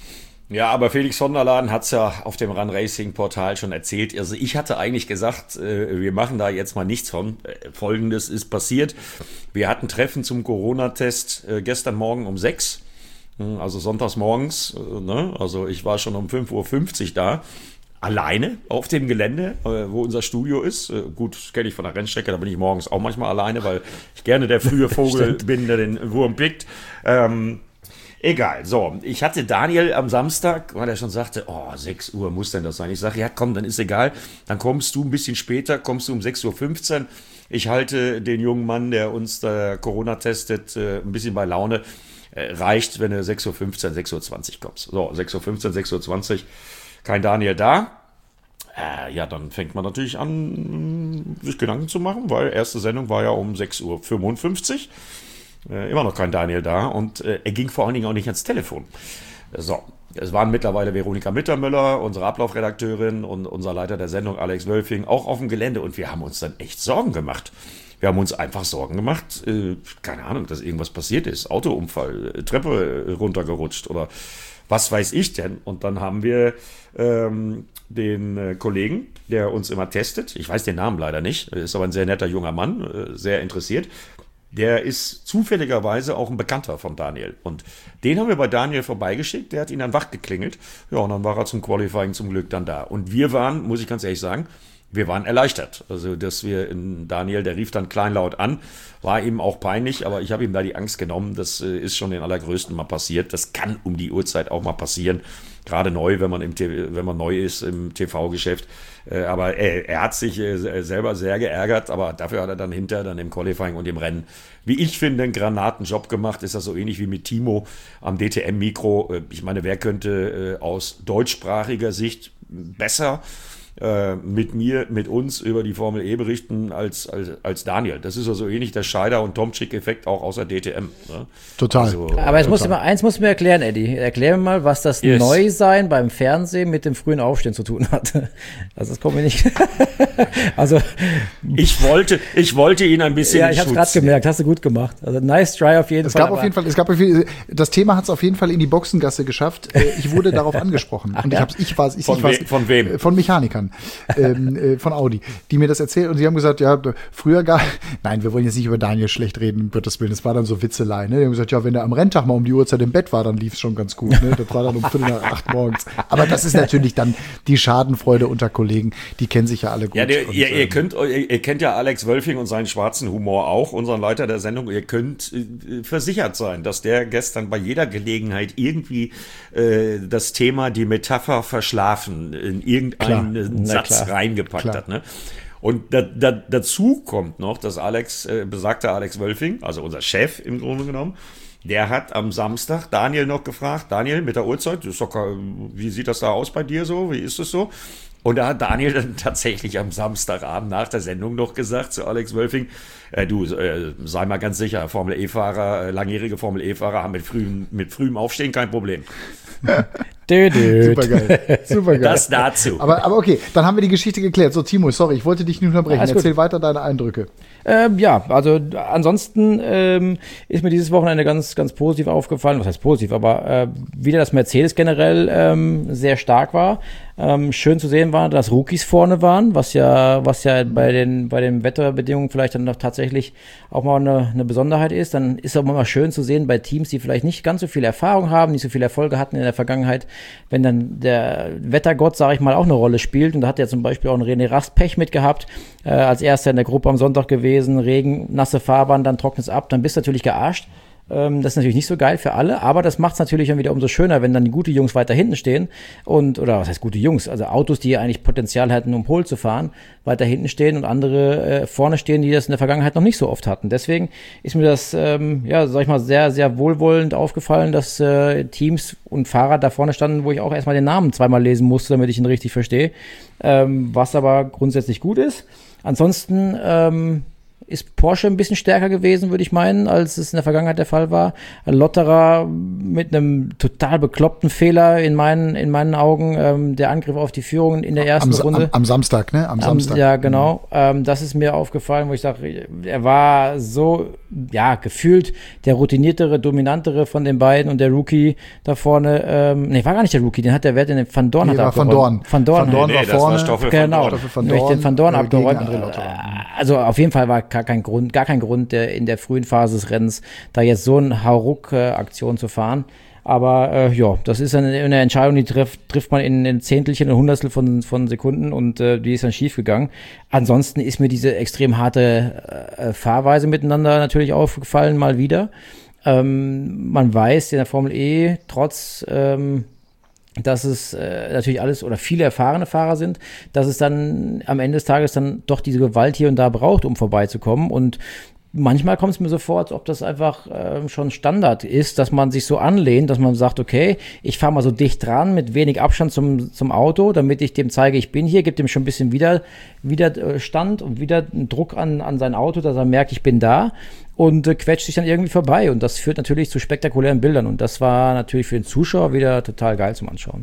Ja, aber Felix von der Laden hat's ja auf dem Run Racing Portal schon erzählt. Also ich hatte eigentlich gesagt, äh, wir machen da jetzt mal nichts von. Äh, Folgendes ist passiert. Wir hatten Treffen zum Corona-Test äh, gestern Morgen um sechs. Also sonntags morgens. Äh, ne? Also ich war schon um fünf Uhr fünfzig da. Alleine auf dem Gelände, äh, wo unser Studio ist. Äh, gut, das kenne ich von der Rennstrecke, da bin ich morgens auch manchmal alleine, weil ich gerne der frühe Vogel bin, der den Wurm pickt. Ähm, Egal, so, ich hatte Daniel am Samstag, weil er schon sagte, oh, sechs Uhr muss denn das sein. Ich sage, ja komm, dann ist egal, dann kommst du ein bisschen später, kommst du um sechs Uhr fünfzehn. Ich halte den jungen Mann, der uns da Corona testet, ein bisschen bei Laune. Reicht, wenn du sechs Uhr fünfzehn, sechs Uhr zwanzig kommst. So, sechs Uhr fünfzehn, sechs Uhr zwanzig, kein Daniel da. Äh, ja, dann fängt man natürlich an, sich Gedanken zu machen, weil erste Sendung war ja um sechs Uhr fünfundfünfzig. Äh, immer noch kein Daniel da und äh, er ging vor allen Dingen auch nicht ans Telefon. So, es waren mittlerweile Veronika Mittermüller, unsere Ablaufredakteurin und unser Leiter der Sendung Alex Wölfing auch auf dem Gelände und wir haben uns dann echt Sorgen gemacht. Wir haben uns einfach Sorgen gemacht, äh, keine Ahnung, dass irgendwas passiert ist, Autounfall, äh, Treppe runtergerutscht oder was weiß ich denn. Und dann haben wir ähm, den äh, Kollegen, der uns immer testet, ich weiß den Namen leider nicht, ist aber ein sehr netter junger Mann, äh, sehr interessiert. Der ist zufälligerweise auch ein Bekannter von Daniel. Und den haben wir bei Daniel vorbeigeschickt, der hat ihn dann wach geklingelt. Ja, und dann war er zum Qualifying zum Glück dann da. Und wir waren, muss ich ganz ehrlich sagen, wir waren erleichtert. Also, dass wir in Daniel, der rief dann kleinlaut an, war ihm auch peinlich, aber ich habe ihm da die Angst genommen. Das äh, ist schon den allergrößten mal passiert. Das kann um die Uhrzeit auch mal passieren. Gerade neu, wenn man im T V, wenn man neu ist im T V-Geschäft. Äh, aber er, er hat sich äh, selber sehr geärgert, aber dafür hat er dann hinter, dann im Qualifying und im Rennen, wie ich finde, einen Granatenjob gemacht. Ist das so ähnlich wie mit Timo am D T M-Mikro. Äh, ich meine, wer könnte äh, aus deutschsprachiger Sicht besser äh, mit mir, mit uns über die Formel E berichten als, als, als Daniel. Das ist ja so ähnlich der Scheider- und Tomczyk-Effekt auch außer D T M. Ne? Total. Also, Aber jetzt äh, musst du mal, eins musst du mir erklären, Eddie. Erklär mir mal, was das Yes. Neusein beim Fernsehen mit dem frühen Aufstehen zu tun hat. Also das kommt mir nicht. Also ich wollte, ich wollte ihn ein bisschen ja, ich in habe es gerade Schutz nehmen. gemerkt. Hast du gut gemacht. Also nice try auf jeden Es Fall. gab auf jeden Fall, es gab auf jeden, das Thema hat es auf jeden Fall in die Boxengasse geschafft. Äh, Ich wurde darauf angesprochen und ich hab's, ich war's, ich, Von ich war's, we- von wem? äh, Von Mechanikern, ähm, äh, von Audi, die mir das erzählt und sie haben gesagt, ja, früher gar, nein, wir wollen jetzt nicht über Daniel schlecht reden, um Gottes Willen, das war dann so Witzelei, ne? Die haben gesagt, ja, wenn er am Renntag mal um die Uhrzeit im Bett war, dann lief's schon ganz gut, ne? Das war dann um Viertel nach acht morgens. Aber das ist natürlich dann die Schadenfreude unter Kollegen, die kennen sich ja alle gut. Ja, der, und, ihr, ihr, ähm, könnt, ihr, ihr kennt ja Alex Wölfing und seinen schwarzen Humor auch, unseren Leiter der Sendung. Ihr könnt äh, versichert sein, dass der gestern bei jeder Gelegenheit irgendwie äh, das Thema, die Metapher verschlafen, in irgendeinen Klar. Satz klar. reingepackt Klar. hat. Ne? Und da, da, dazu kommt noch, dass Alex, äh, besagter Alex Wölfing, also unser Chef im Grunde genommen, der hat am Samstag Daniel noch gefragt, Daniel, mit der Uhrzeit, das ist doch, wie sieht das da aus bei dir so, wie ist es so? Und da hat Daniel dann tatsächlich am Samstagabend nach der Sendung noch gesagt zu Alex Wölfing, äh, du, äh, sei mal ganz sicher, Formel-E-Fahrer, äh, langjährige Formel-E-Fahrer haben mit frühem, mit frühem Aufstehen kein Problem. Dö, dö. Super geil, super geil. Das dazu. Aber, aber okay, dann haben wir die Geschichte geklärt. So, Timo, sorry, ich wollte dich nicht unterbrechen. Alles gut. Erzähl weiter deine Eindrücke. Ähm, ja, also ansonsten ähm, ist mir dieses Wochenende ganz, ganz positiv aufgefallen. Was heißt positiv? Aber äh, wieder, dass Mercedes generell ähm, sehr stark war. Ähm, schön zu sehen war, dass Rookies vorne waren, was ja, was ja bei den, bei den Wetterbedingungen vielleicht dann noch tatsächlich auch mal eine, eine Besonderheit ist. Dann ist es auch mal schön zu sehen bei Teams, die vielleicht nicht ganz so viel Erfahrung haben, nicht so viel Erfolge hatten in der Vergangenheit, wenn dann der Wettergott, sage ich mal, auch eine Rolle spielt. Und da hat ja zum Beispiel auch ein René Rast Pech mit gehabt, äh, als erster in der Gruppe am Sonntag gewesen, Regen, nasse Fahrbahn, dann trocknet es ab, dann bist du natürlich gearscht. Das ist natürlich nicht so geil für alle, aber das macht es natürlich dann wieder umso schöner, wenn dann die gute Jungs weiter hinten stehen und, oder was heißt gute Jungs, also Autos, die eigentlich Potenzial hätten, um Pole zu fahren, weiter hinten stehen und andere äh, vorne stehen, die das in der Vergangenheit noch nicht so oft hatten. Deswegen ist mir das, ähm, ja, sag ich mal, sehr, sehr wohlwollend aufgefallen, dass äh, Teams und Fahrer da vorne standen, wo ich auch erstmal den Namen zweimal lesen musste, damit ich ihn richtig verstehe, ähm, was aber grundsätzlich gut ist. Ansonsten, ähm, ist Porsche ein bisschen stärker gewesen, würde ich meinen, als es in der Vergangenheit der Fall war. Lotterer mit einem total bekloppten Fehler in meinen, in meinen Augen, ähm, der Angriff auf die Führung in der ersten am, Runde. Am, am Samstag, ne? Am Samstag. Ja, genau. Ähm, das ist mir aufgefallen, wo ich sage, er war so, ja, gefühlt der routiniertere, dominantere von den beiden und der Rookie da vorne, ähm, nee, war gar nicht der Rookie, den hat der Wert in den Van Dorn. Nee, hat war Van Dorn. Van Dorn, Van Dorn Nee, war nee, das war vorne. Stoffel Genau, Van Dorn. Stoffel Van nämlich den Van Dorn äh, gegen abgeräumt. André Lotterer. Also auf jeden Fall war gar kein Grund, gar kein Grund der, in der frühen Phase des Rennens, da jetzt so eine Hauruck-Aktion zu fahren. Aber äh, ja, das ist eine, eine Entscheidung, die trifft, trifft man in, in Zehntelchen und Hundertstel von, von Sekunden und äh, die ist dann schief gegangen. Ansonsten ist mir diese extrem harte äh, Fahrweise miteinander natürlich aufgefallen, mal wieder. Ähm, man weiß in der Formel E, trotz ähm, dass es äh, natürlich alles oder viele erfahrene Fahrer sind, dass es dann am Ende des Tages dann doch diese Gewalt hier und da braucht, um vorbeizukommen. Und manchmal kommt es mir so vor, als ob das einfach äh, schon Standard ist, dass man sich so anlehnt, dass man sagt, okay, ich fahre mal so dicht dran mit wenig Abstand zum, zum Auto, damit ich dem zeige, ich bin hier, gibt dem schon ein bisschen wieder, Widerstand und wieder einen Druck an, an sein Auto, dass er merkt, ich bin da und äh, quetscht sich dann irgendwie vorbei. Und das führt natürlich zu spektakulären Bildern. Und das war natürlich für den Zuschauer wieder total geil zum Anschauen.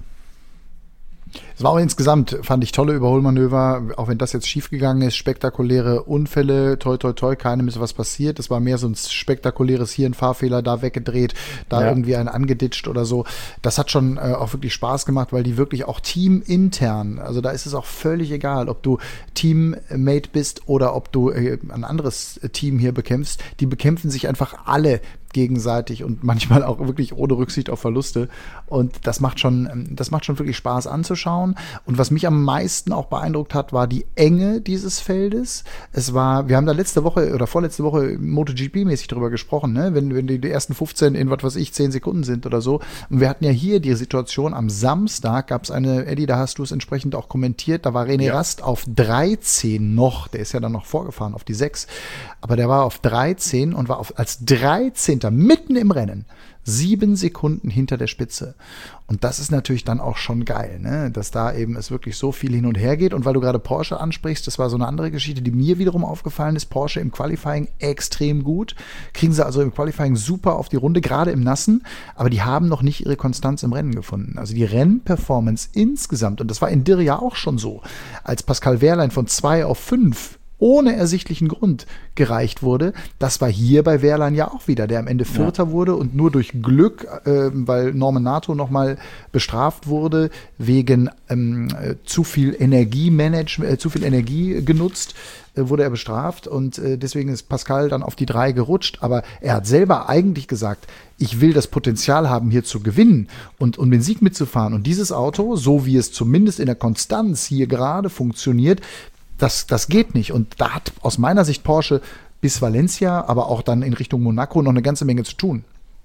Es war auch insgesamt, fand ich, tolle Überholmanöver, auch wenn das jetzt schiefgegangen ist, spektakuläre Unfälle, toi toi toi, keinem ist was passiert. Es war mehr so ein spektakuläres, hier ein Fahrfehler, da weggedreht, da ja. irgendwie einen angeditscht oder so. Das hat schon äh, auch wirklich Spaß gemacht, weil die wirklich auch teamintern, also da ist es auch völlig egal, ob du Teammate bist oder ob du äh, ein anderes Team hier bekämpfst, die bekämpfen sich einfach alle gegenseitig und manchmal auch wirklich ohne Rücksicht auf Verluste. Und das macht schon, das macht schon wirklich Spaß anzuschauen. Und was mich am meisten auch beeindruckt hat, war die Enge dieses Feldes. Es war, wir haben da letzte Woche oder vorletzte Woche MotoGP-mäßig drüber gesprochen, ne? Wenn, wenn die, die ersten fünfzehn in was weiß ich, zehn Sekunden sind oder so. Und wir hatten ja hier die Situation, am Samstag gab es eine, Eddie, da hast du es entsprechend auch kommentiert, da war René ja. Rast auf dreizehn noch, der ist ja dann noch vorgefahren auf die sechs, aber der war auf dreizehn und war auf, als dreizehnter dahinter, mitten im Rennen, sieben Sekunden hinter der Spitze. Und das ist natürlich dann auch schon geil, ne? Dass da eben es wirklich so viel hin und her geht. Und weil du gerade Porsche ansprichst, das war so eine andere Geschichte, die mir wiederum aufgefallen ist. Porsche im Qualifying extrem gut. Kriegen sie also im Qualifying super auf die Runde, gerade im Nassen. Aber die haben noch nicht ihre Konstanz im Rennen gefunden. Also die Rennperformance insgesamt, und das war in Dirr ja auch schon so, als Pascal Wehrlein von zwei auf fünf ohne ersichtlichen Grund gereicht wurde. Das war hier bei Wehrlein ja auch wieder, der am Ende Vierter ja. wurde und nur durch Glück, äh, weil Norman Nato nochmal bestraft wurde, wegen ähm, äh, zu viel Energiemanagement, äh, zu viel Energie genutzt, äh, wurde er bestraft und äh, deswegen ist Pascal dann auf die drei gerutscht. Aber er hat selber eigentlich gesagt, ich will das Potenzial haben, hier zu gewinnen und um den Sieg mitzufahren. Und dieses Auto, so wie es zumindest in der Konstanz hier gerade funktioniert, Das, das geht nicht. Und da hat aus meiner Sicht Porsche bis Valencia, aber auch dann in Richtung Monaco noch eine ganze Menge zu tun.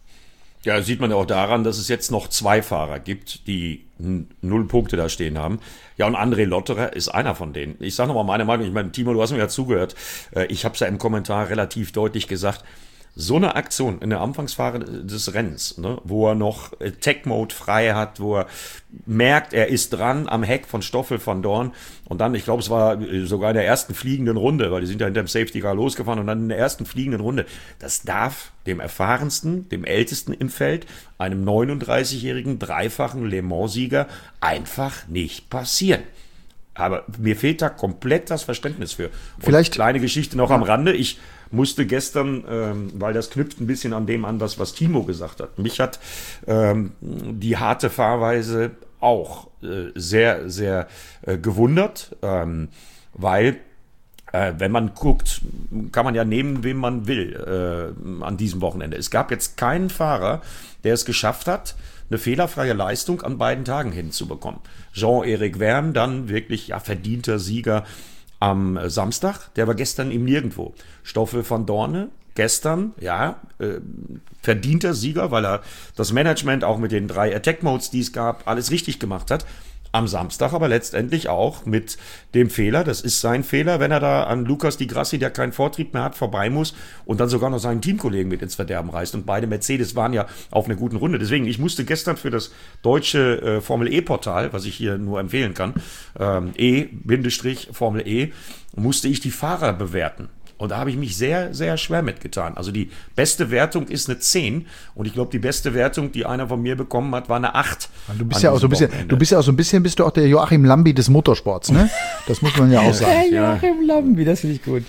Ja, sieht man ja auch daran, dass es jetzt noch zwei Fahrer gibt, die null Punkte da stehen haben. Ja, und André Lotterer ist einer von denen. Ich sage nochmal meine Meinung. Ich meine, Timo, du hast mir ja zugehört. Ich habe es ja im Kommentar relativ deutlich gesagt. So eine Aktion in der Anfangsphase des Rennens, ne, wo er noch Tech-Mode frei hat, wo er merkt, er ist dran am Heck von Stoffel van Dorn und dann, ich glaube, es war sogar in der ersten fliegenden Runde, weil die sind ja hinter dem Safety Car losgefahren und dann in der ersten fliegenden Runde, das darf dem erfahrensten, dem ältesten im Feld, einem neununddreißigjährigen, dreifachen Le Mans-Sieger einfach nicht passieren. Aber mir fehlt da komplett das Verständnis für. Und Vielleicht kleine Geschichte noch am Rande, ich musste gestern, ähm, weil das knüpft ein bisschen an dem an, was, was Timo gesagt hat. Mich hat ähm, die harte Fahrweise auch äh, sehr, sehr äh, gewundert, ähm, weil äh, wenn man guckt, kann man ja nehmen, wen man will äh, an diesem Wochenende. Es gab jetzt keinen Fahrer, der es geschafft hat, eine fehlerfreie Leistung an beiden Tagen hinzubekommen. Jean-Éric Vergne, dann wirklich ja, verdienter Sieger am Samstag, der war gestern im Nirgendwo. Stoffel van Dorn, gestern, ja, äh, verdienter Sieger, weil er das Management auch mit den drei Attack-Modes, die es gab, alles richtig gemacht hat. Am Samstag aber letztendlich auch mit dem Fehler, das ist sein Fehler, wenn er da an Lucas Di Grassi, der keinen Vortrieb mehr hat, vorbei muss und dann sogar noch seinen Teamkollegen mit ins Verderben reißt. Und beide Mercedes waren ja auf einer guten Runde. Deswegen, ich musste gestern für das deutsche äh, Formel-E-Portal, was ich hier nur empfehlen kann, ähm, E-Formel E, musste ich die Fahrer bewerten. Und da habe ich mich sehr, sehr schwer mitgetan. Also die beste Wertung ist eine zehn. Und ich glaube, die beste Wertung, die einer von mir bekommen hat, war eine acht. Du bist ja auch so ein bisschen, du bist ja auch so ein bisschen, bist du auch der Joachim Lambi des Motorsports, ne? Das muss man ja auch sagen. Der Joachim Lambi, das finde ich gut.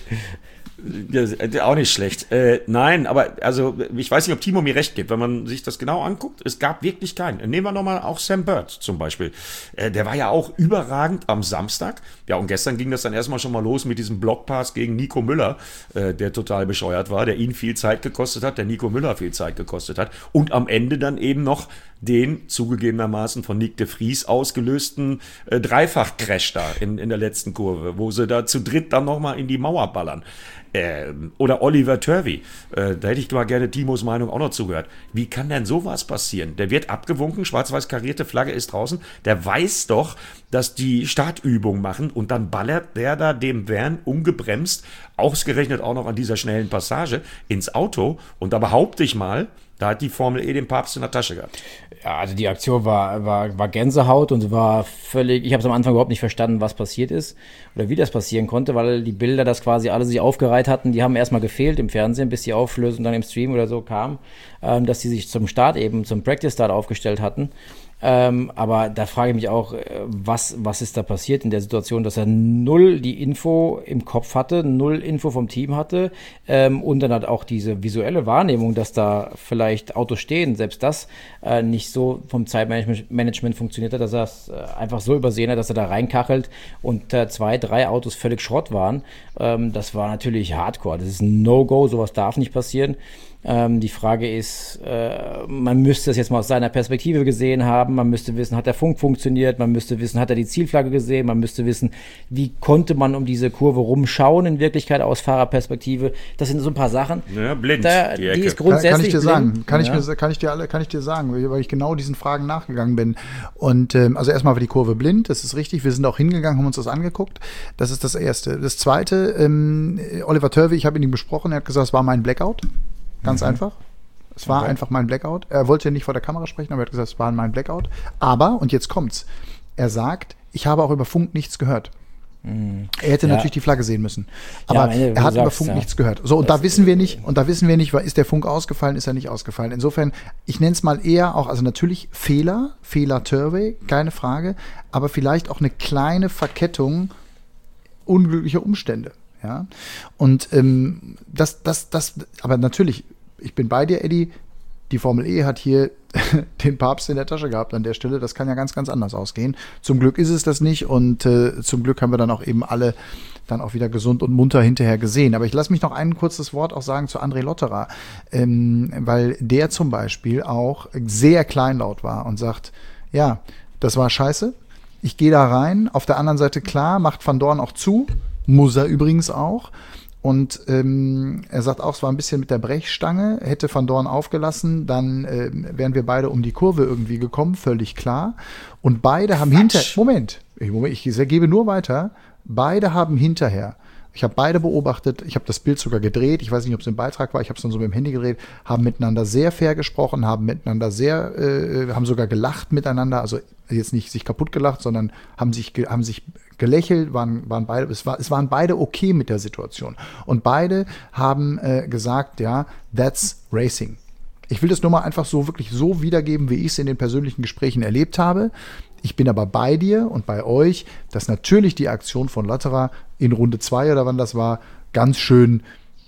Ja, auch nicht schlecht. Äh, nein, aber also ich weiß nicht, ob Timo mir recht gibt, wenn man sich das genau anguckt. Es gab wirklich keinen. Nehmen wir nochmal auch Sam Bird zum Beispiel. Äh, der war ja auch überragend am Samstag. Ja, und gestern ging das dann erstmal schon mal los mit diesem Blockpass gegen Nico Müller, äh, der total bescheuert war, der ihn viel Zeit gekostet hat, der Nico Müller viel Zeit gekostet hat. Und am Ende dann eben noch den zugegebenermaßen von Nick de Vries ausgelösten äh, Dreifach-Crash da in, in der letzten Kurve, wo sie da zu dritt dann nochmal in die Mauer ballern. Ähm, oder Oliver Turvey, äh, da hätte ich mal gerne Timos Meinung auch noch zugehört. Wie kann denn sowas passieren? Der wird abgewunken, schwarz-weiß karierte Flagge ist draußen, der weiß doch, dass die Startübung machen und dann ballert der da dem Vergne ungebremst, ausgerechnet auch noch an dieser schnellen Passage, ins Auto und da behaupte ich mal, da hat die Formel E den Papst in der Tasche gehabt. Ja, also die Aktion war, war, war Gänsehaut und war völlig, ich habe es am Anfang überhaupt nicht verstanden, was passiert ist oder wie das passieren konnte, weil die Bilder das quasi alle sich aufgereiht hatten, die haben erstmal gefehlt im Fernsehen, bis die Auflösung dann im Stream oder so kam, ähm, dass die sich zum Start eben, zum Practice-Start aufgestellt hatten. Ähm, aber da frage ich mich auch, was, was ist da passiert in der Situation, dass er null die Info im Kopf hatte, null Info vom Team hatte ähm, und dann hat auch diese visuelle Wahrnehmung, dass da vielleicht Autos stehen, selbst das äh, nicht so vom Zeitmanagement funktioniert hat, dass er es äh, einfach so übersehen hat, dass er da reinkachelt und äh, zwei, drei Autos völlig Schrott waren. Ähm, das war natürlich Hardcore, das ist ein No-Go, sowas darf nicht passieren. Ähm, die Frage ist, äh, man müsste es jetzt mal aus seiner Perspektive gesehen haben, man müsste wissen, hat der Funk funktioniert, man müsste wissen, hat er die Zielflagge gesehen, man müsste wissen, wie konnte man um diese Kurve rumschauen, in Wirklichkeit aus Fahrerperspektive. Das sind so ein paar Sachen. Ja, blind, da, die Ecke. Die ist grundsätzlich kann ich dir sagen, blind. kann ich, ja. mir, kann ich dir alle, kann ich dir sagen, weil ich genau diesen Fragen nachgegangen bin. Und ähm, also erstmal war die Kurve blind, das ist richtig, wir sind auch hingegangen, haben uns das angeguckt. Das ist das Erste. Das Zweite, ähm, Oliver Turvey, ich habe ihn besprochen, er hat gesagt, es war mein Blackout. Ganz mhm. einfach. Es war okay. einfach mein Blackout. Er wollte nicht vor der Kamera sprechen, aber er hat gesagt, es war mein Blackout. Aber, und jetzt kommt's, er sagt, ich habe auch über Funk nichts gehört. Mhm. Er hätte ja. natürlich die Flagge sehen müssen. Aber ja, er hat sagst, über Funk ja. nichts gehört. So, und das da wissen wir nicht, und da wissen wir nicht, ist der Funk ausgefallen, ist er nicht ausgefallen. Insofern, ich nenne es mal eher auch, also natürlich Fehler, Fehler Turvey, keine Frage, aber vielleicht auch eine kleine Verkettung unglücklicher Umstände. Ja. Und ähm, das, das, das, aber natürlich, ich bin bei dir, Eddie, die Formel E hat hier den Papst in der Tasche gehabt an der Stelle. Das kann ja ganz, ganz anders ausgehen. Zum Glück ist es das nicht und äh, zum Glück haben wir dann auch eben alle dann auch wieder gesund und munter hinterher gesehen. Aber ich lasse mich noch ein kurzes Wort auch sagen zu André Lotterer, ähm, weil der zum Beispiel auch sehr kleinlaut war und sagt, ja, das war scheiße, ich gehe da rein. Auf der anderen Seite, klar, macht Van Dorn auch zu, muss er übrigens auch. Und ähm, er sagt auch, es war ein bisschen mit der Brechstange, hätte Van Dorn aufgelassen, dann äh, wären wir beide um die Kurve irgendwie gekommen, völlig klar. Und beide haben hinter, Moment, Moment, ich gebe nur weiter, beide haben hinterher, ich habe beide beobachtet, ich habe das Bild sogar gedreht, ich weiß nicht, ob es im Beitrag war, ich habe es dann so mit dem Handy gedreht, haben miteinander sehr fair gesprochen, haben miteinander sehr, äh, haben sogar gelacht miteinander, also jetzt nicht sich kaputt gelacht, sondern haben sich, haben sich gelächelt, waren, waren beide, es, war, es waren beide okay mit der Situation. Und beide haben äh, gesagt, ja, that's racing. Ich will das nur mal einfach so wirklich so wiedergeben, wie ich es in den persönlichen Gesprächen erlebt habe. Ich bin aber bei dir und bei euch, dass natürlich die Aktion von Lotterer in Runde zwei oder wann das war, ganz schön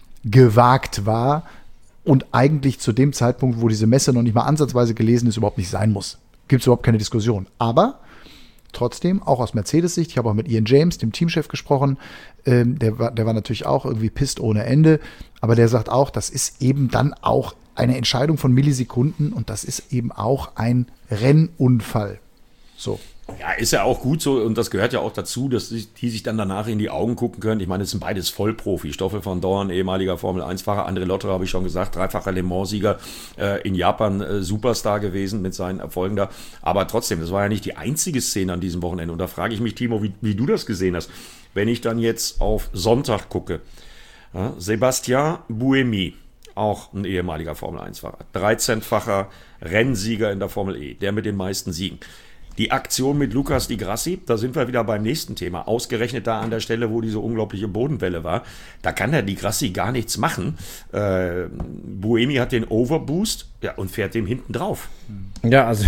gewagt war und eigentlich zu dem Zeitpunkt, wo diese Messe noch nicht mal ansatzweise gelesen ist, überhaupt nicht sein muss. Gibt es überhaupt keine Diskussion. Aber trotzdem, auch aus Mercedes-Sicht, ich habe auch mit Ian James, dem Teamchef, gesprochen, ähm, der, war, der war natürlich auch irgendwie pisst ohne Ende, aber der sagt auch, das ist eben dann auch eine Entscheidung von Millisekunden und das ist eben auch ein Rennunfall. So. Ja, ist ja auch gut so und das gehört ja auch dazu, dass die, die sich dann danach in die Augen gucken können. Ich meine, es sind beides Vollprofi. Stoffel van Dorn, ehemaliger Formel eins Fahrer, André Lotterer, habe ich schon gesagt, dreifacher Le Mans-Sieger, äh, in Japan äh, Superstar gewesen mit seinen Erfolgen da. Aber trotzdem, das war ja nicht die einzige Szene an diesem Wochenende. Und da frage ich mich, Timo, wie, wie du das gesehen hast. Wenn ich dann jetzt auf Sonntag gucke, ja, Sébastien Buemi, auch ein ehemaliger Formel eins Fahrer, dreizehnfacher Rennsieger in der Formel E, der mit den meisten Siegen. Die Aktion mit Lucas Di Grassi, da sind wir wieder beim nächsten Thema. Ausgerechnet da an der Stelle, wo diese unglaubliche Bodenwelle war, da kann der Di Grassi gar nichts machen. Äh, Buemi hat den Overboost, ja, und fährt dem hinten drauf. Ja, also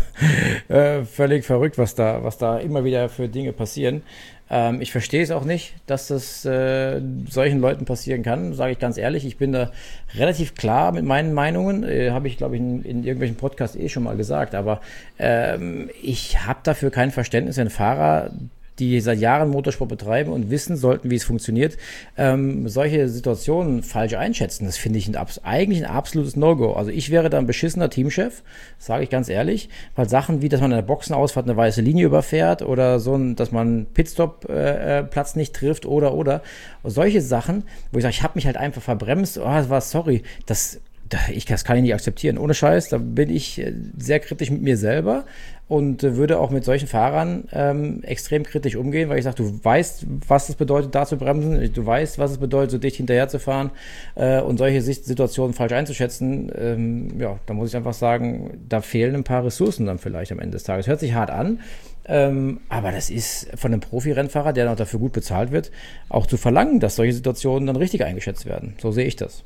äh, völlig verrückt, was da, was da immer wieder für Dinge passieren. Ähm, ich verstehe es auch nicht, dass das äh, solchen Leuten passieren kann, sage ich ganz ehrlich. Ich bin da relativ klar mit meinen Meinungen, äh, habe ich, glaube ich, in, in irgendwelchen Podcasts eh schon mal gesagt, aber ähm, ich habe dafür kein Verständnis, wenn Fahrer, die seit Jahren Motorsport betreiben und wissen sollten, wie es funktioniert, ähm, solche Situationen falsch einschätzen. Das finde ich ein, eigentlich ein absolutes No-Go. Also ich wäre da ein beschissener Teamchef, sage ich ganz ehrlich, weil Sachen wie, dass man in der Boxenausfahrt eine weiße Linie überfährt oder so, dass man Pitstop-Platz äh, nicht trifft oder, oder. Und solche Sachen, wo ich sage, ich habe mich halt einfach verbremst, oh, das war sorry, das Ich, das kann ich nicht akzeptieren. Ohne Scheiß, da bin ich sehr kritisch mit mir selber und würde auch mit solchen Fahrern ähm, extrem kritisch umgehen, weil ich sage, du weißt, was es bedeutet, da zu bremsen, du weißt, was es bedeutet, so dicht hinterher zu fahren äh, und solche Situationen falsch einzuschätzen. Ähm, ja, da muss ich einfach sagen, da fehlen ein paar Ressourcen dann vielleicht am Ende des Tages. Hört sich hart an, ähm, aber das ist von einem Profi-Rennfahrer, der noch dafür gut bezahlt wird, auch zu verlangen, dass solche Situationen dann richtig eingeschätzt werden. So sehe ich das.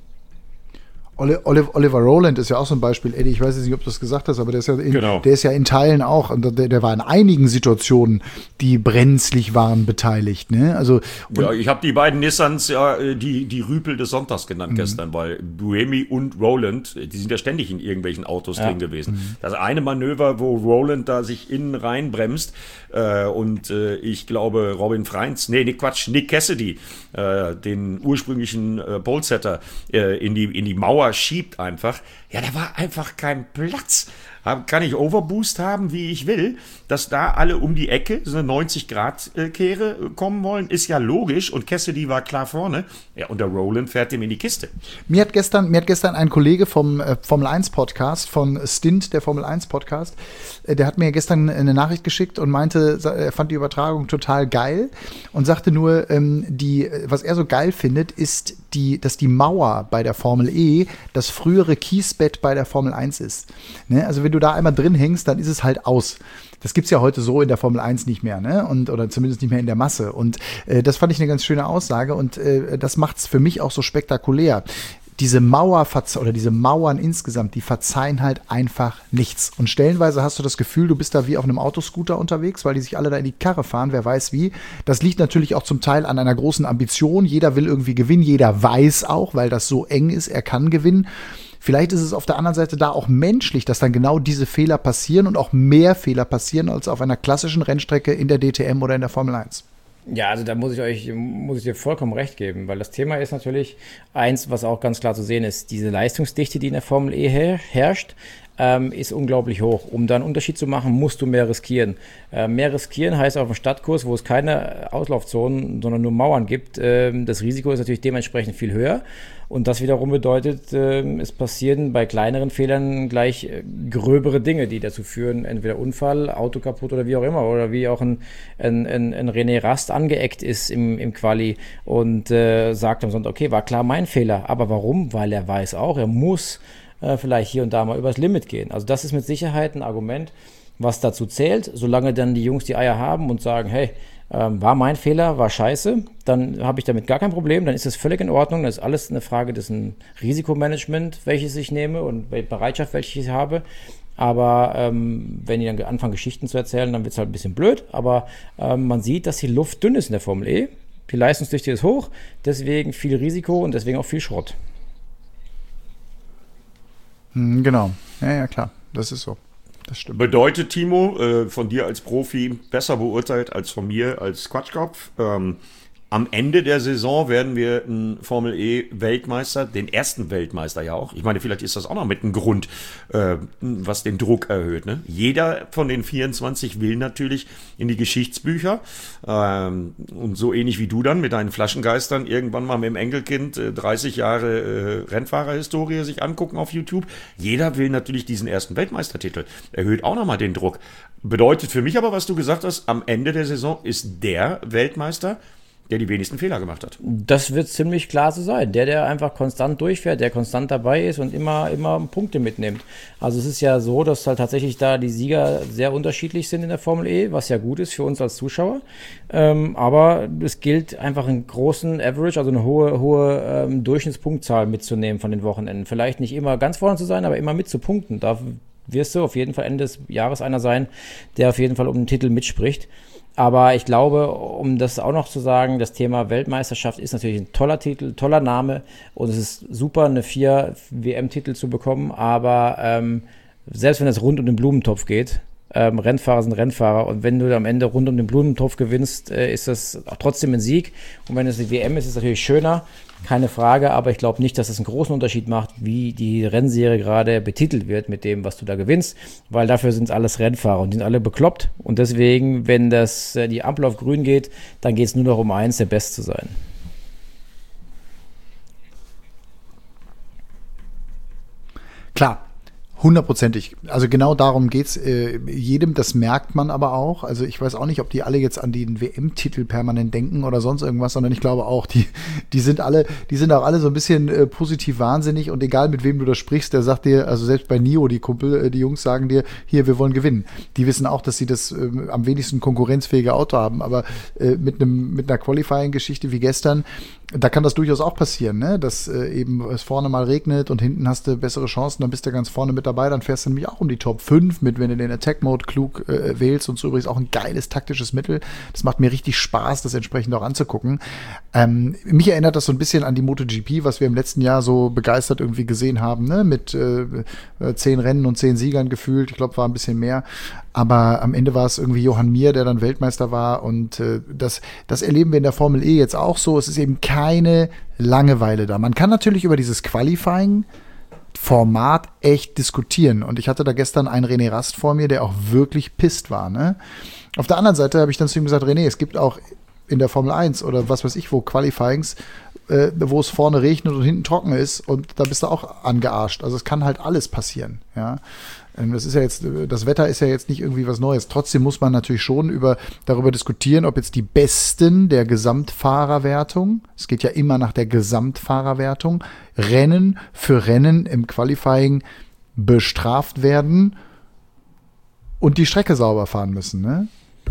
Oliver Rowland ist ja auch so ein Beispiel, Eddie, ich weiß jetzt nicht, ob du das gesagt hast, aber der ist ja in, genau. der ist ja in Teilen auch, der, der war in einigen Situationen, die brenzlig waren, beteiligt. Ne? Also, ja, ich habe die beiden Nissans ja die, die Rüpel des Sonntags genannt mhm. gestern, weil Buemi und Rowland, die sind ja ständig in irgendwelchen Autos ja. drin gewesen. Mhm. Das eine Manöver, wo Rowland da sich innen reinbremst äh, und äh, ich glaube Robin Freins, nee, nee, Quatsch, Nick Cassidy, äh, den ursprünglichen äh, Polesetter äh, in die, in die Mauer schiebt einfach, ja, da war einfach kein Platz. Kann ich Overboost haben, wie ich will, dass da alle um die Ecke, so eine neunzig-Grad-Kehre kommen wollen, ist ja logisch und Cassidy war klar vorne, ja, und der Rowland fährt dem in die Kiste. Mir hat gestern, mir hat gestern ein Kollege vom äh, Formel eins Podcast, von Stint, der Formel eins Podcast, äh, der hat mir gestern eine Nachricht geschickt und meinte, er fand die Übertragung total geil und sagte nur, ähm, die, was er so geil findet, ist die, dass die Mauer bei der Formel E das frühere Kiesbett bei der Formel eins ist. Ne? Also wenn du da einmal drin hängst, dann ist es halt aus. Das gibt's ja heute so in der Formel eins nicht mehr, ne? Und, oder zumindest nicht mehr in der Masse. Und äh, das fand ich eine ganz schöne Aussage und äh, das macht's für mich auch so spektakulär. Diese Mauer oder diese Mauern insgesamt, die verzeihen halt einfach nichts. Und stellenweise hast du das Gefühl, du bist da wie auf einem Autoscooter unterwegs, weil die sich alle da in die Karre fahren, wer weiß wie. Das liegt natürlich auch zum Teil an einer großen Ambition. Jeder will irgendwie gewinnen, jeder weiß auch, weil das so eng ist, er kann gewinnen. Vielleicht ist es auf der anderen Seite da auch menschlich, dass dann genau diese Fehler passieren und auch mehr Fehler passieren als auf einer klassischen Rennstrecke in der D T M oder in der Formel eins. Ja, also da muss ich euch, muss ich dir vollkommen recht geben, weil das Thema ist natürlich eins, was auch ganz klar zu sehen ist, diese Leistungsdichte, die in der Formel E her- herrscht, ähm, ist unglaublich hoch. Um da einen Unterschied zu machen, musst du mehr riskieren. Äh, mehr riskieren heißt auf dem Stadtkurs, wo es keine Auslaufzonen, sondern nur Mauern gibt, äh, das Risiko ist natürlich dementsprechend viel höher. Und das wiederum bedeutet, äh, es passieren bei kleineren Fehlern gleich äh, gröbere Dinge, die dazu führen, entweder Unfall, Auto kaputt oder wie auch immer. Oder wie auch ein, ein, ein, ein René Rast angeeckt ist im, im Quali und äh, sagt am Sonntag, okay, war klar mein Fehler. Aber warum? Weil er weiß auch, er muss äh, vielleicht hier und da mal übers Limit gehen. Also das ist mit Sicherheit ein Argument, was dazu zählt. Solange dann die Jungs die Eier haben und sagen, hey, Ähm, war mein Fehler, war scheiße, dann habe ich damit gar kein Problem, dann ist das völlig in Ordnung, das ist alles eine Frage des Risikomanagement, welches ich nehme und welche Bereitschaft, welche ich habe, aber ähm, wenn die dann anfangen, Geschichten zu erzählen, dann wird es halt ein bisschen blöd, aber ähm, man sieht, dass die Luft dünn ist in der Formel E, die Leistungsdichte ist hoch, deswegen viel Risiko und deswegen auch viel Schrott. Hm, genau, ja, ja, klar, das ist so. Das stimmt. Bedeutet, Timo, äh, von dir als Profi besser beurteilt als von mir als Quatschkopf. Ähm, am Ende der Saison werden wir einen Formel E Weltmeister, den ersten Weltmeister ja auch. Ich meine, vielleicht ist das auch noch mit einem Grund, äh, was den Druck erhöht. Ne? Jeder von den vierundzwanzig will natürlich in die Geschichtsbücher. Ähm, und so ähnlich wie du dann mit deinen Flaschengeistern irgendwann mal mit dem Enkelkind äh, dreißig Jahre äh, Rennfahrerhistorie sich angucken auf YouTube. Jeder will natürlich diesen ersten Weltmeistertitel. Erhöht auch nochmal den Druck. Bedeutet für mich aber, was du gesagt hast, am Ende der Saison ist der Weltmeister, der die wenigsten Fehler gemacht hat. Das wird ziemlich klar so sein. Der, der einfach konstant durchfährt, der konstant dabei ist und immer, immer Punkte mitnimmt. Also es ist ja so, dass halt tatsächlich da die Sieger sehr unterschiedlich sind in der Formel E, was ja gut ist für uns als Zuschauer. Ähm, aber es gilt einfach einen großen Average, also eine hohe, hohe ähm, Durchschnittspunktzahl mitzunehmen von den Wochenenden. Vielleicht nicht immer ganz vorne zu sein, aber immer mit zu punkten. Da wirst du auf jeden Fall Ende des Jahres einer sein, der auf jeden Fall um den Titel mitspricht. Aber ich glaube, um das auch noch zu sagen, das Thema Weltmeisterschaft ist natürlich ein toller Titel, toller Name und es ist super, eine vier W M-Titel zu bekommen, aber ähm, selbst wenn es rund um den Blumentopf geht, ähm, Rennfahrer sind Rennfahrer und wenn du am Ende rund um den Blumentopf gewinnst, äh, ist das trotzdem ein Sieg und wenn es die W M ist, ist es natürlich schöner, keine Frage, aber ich glaube nicht, dass es einen großen Unterschied macht, wie die Rennserie gerade betitelt wird mit dem, was du da gewinnst, weil dafür sind es alles Rennfahrer und die sind alle bekloppt und deswegen, wenn das äh, die Ampel auf grün geht, dann geht es nur noch um eins, der Best zu sein. Klar. Hundertprozentig. Also genau darum geht's äh, jedem, das merkt man aber auch. Also ich weiß auch nicht, ob die alle jetzt an den W M-Titel permanent denken oder sonst irgendwas, sondern ich glaube auch, die, die sind alle, die sind auch alle so ein bisschen äh, positiv wahnsinnig und egal mit wem du da sprichst, der sagt dir, also selbst bei Nio, die Kumpel, äh, die Jungs sagen dir, hier, wir wollen gewinnen. Die wissen auch, dass sie das äh, am wenigsten konkurrenzfähige Auto haben, aber äh, mit einem, mit einer Qualifying-Geschichte wie gestern, da kann das durchaus auch passieren, ne? Dass äh, eben es vorne mal regnet und hinten hast du bessere Chancen, dann bist du ganz vorne mit dabei, dann fährst du nämlich auch um die Top fünf mit, wenn du den Attack-Mode klug äh, wählst und so übrigens auch ein geiles taktisches Mittel. Das macht mir richtig Spaß, das entsprechend auch anzugucken. Ähm, mich erinnert das so ein bisschen an die MotoGP, was wir im letzten Jahr so begeistert irgendwie gesehen haben, ne? Mit äh, zehn Rennen und zehn Siegern gefühlt, ich glaube, war ein bisschen mehr. Aber am Ende war es irgendwie Johann Mir, der dann Weltmeister war und äh, das, das erleben wir in der Formel E jetzt auch so. Es ist eben keine Langeweile da. Man kann natürlich über dieses Qualifying-Format echt diskutieren und ich hatte da gestern einen René Rast vor mir, der auch wirklich pisst war. Ne? Auf der anderen Seite habe ich dann zu ihm gesagt, René, es gibt auch in der Formel eins oder was weiß ich wo Qualifyings, äh, wo es vorne regnet und hinten trocken ist und da bist du auch angearscht. Also es kann halt alles passieren, ja. Das ist ja jetzt, das Wetter ist ja jetzt nicht irgendwie was Neues. Trotzdem muss man natürlich schon über, darüber diskutieren, ob jetzt die Besten der Gesamtfahrerwertung, es geht ja immer nach der Gesamtfahrerwertung, Rennen für Rennen im Qualifying bestraft werden und die Strecke sauber fahren müssen, ne?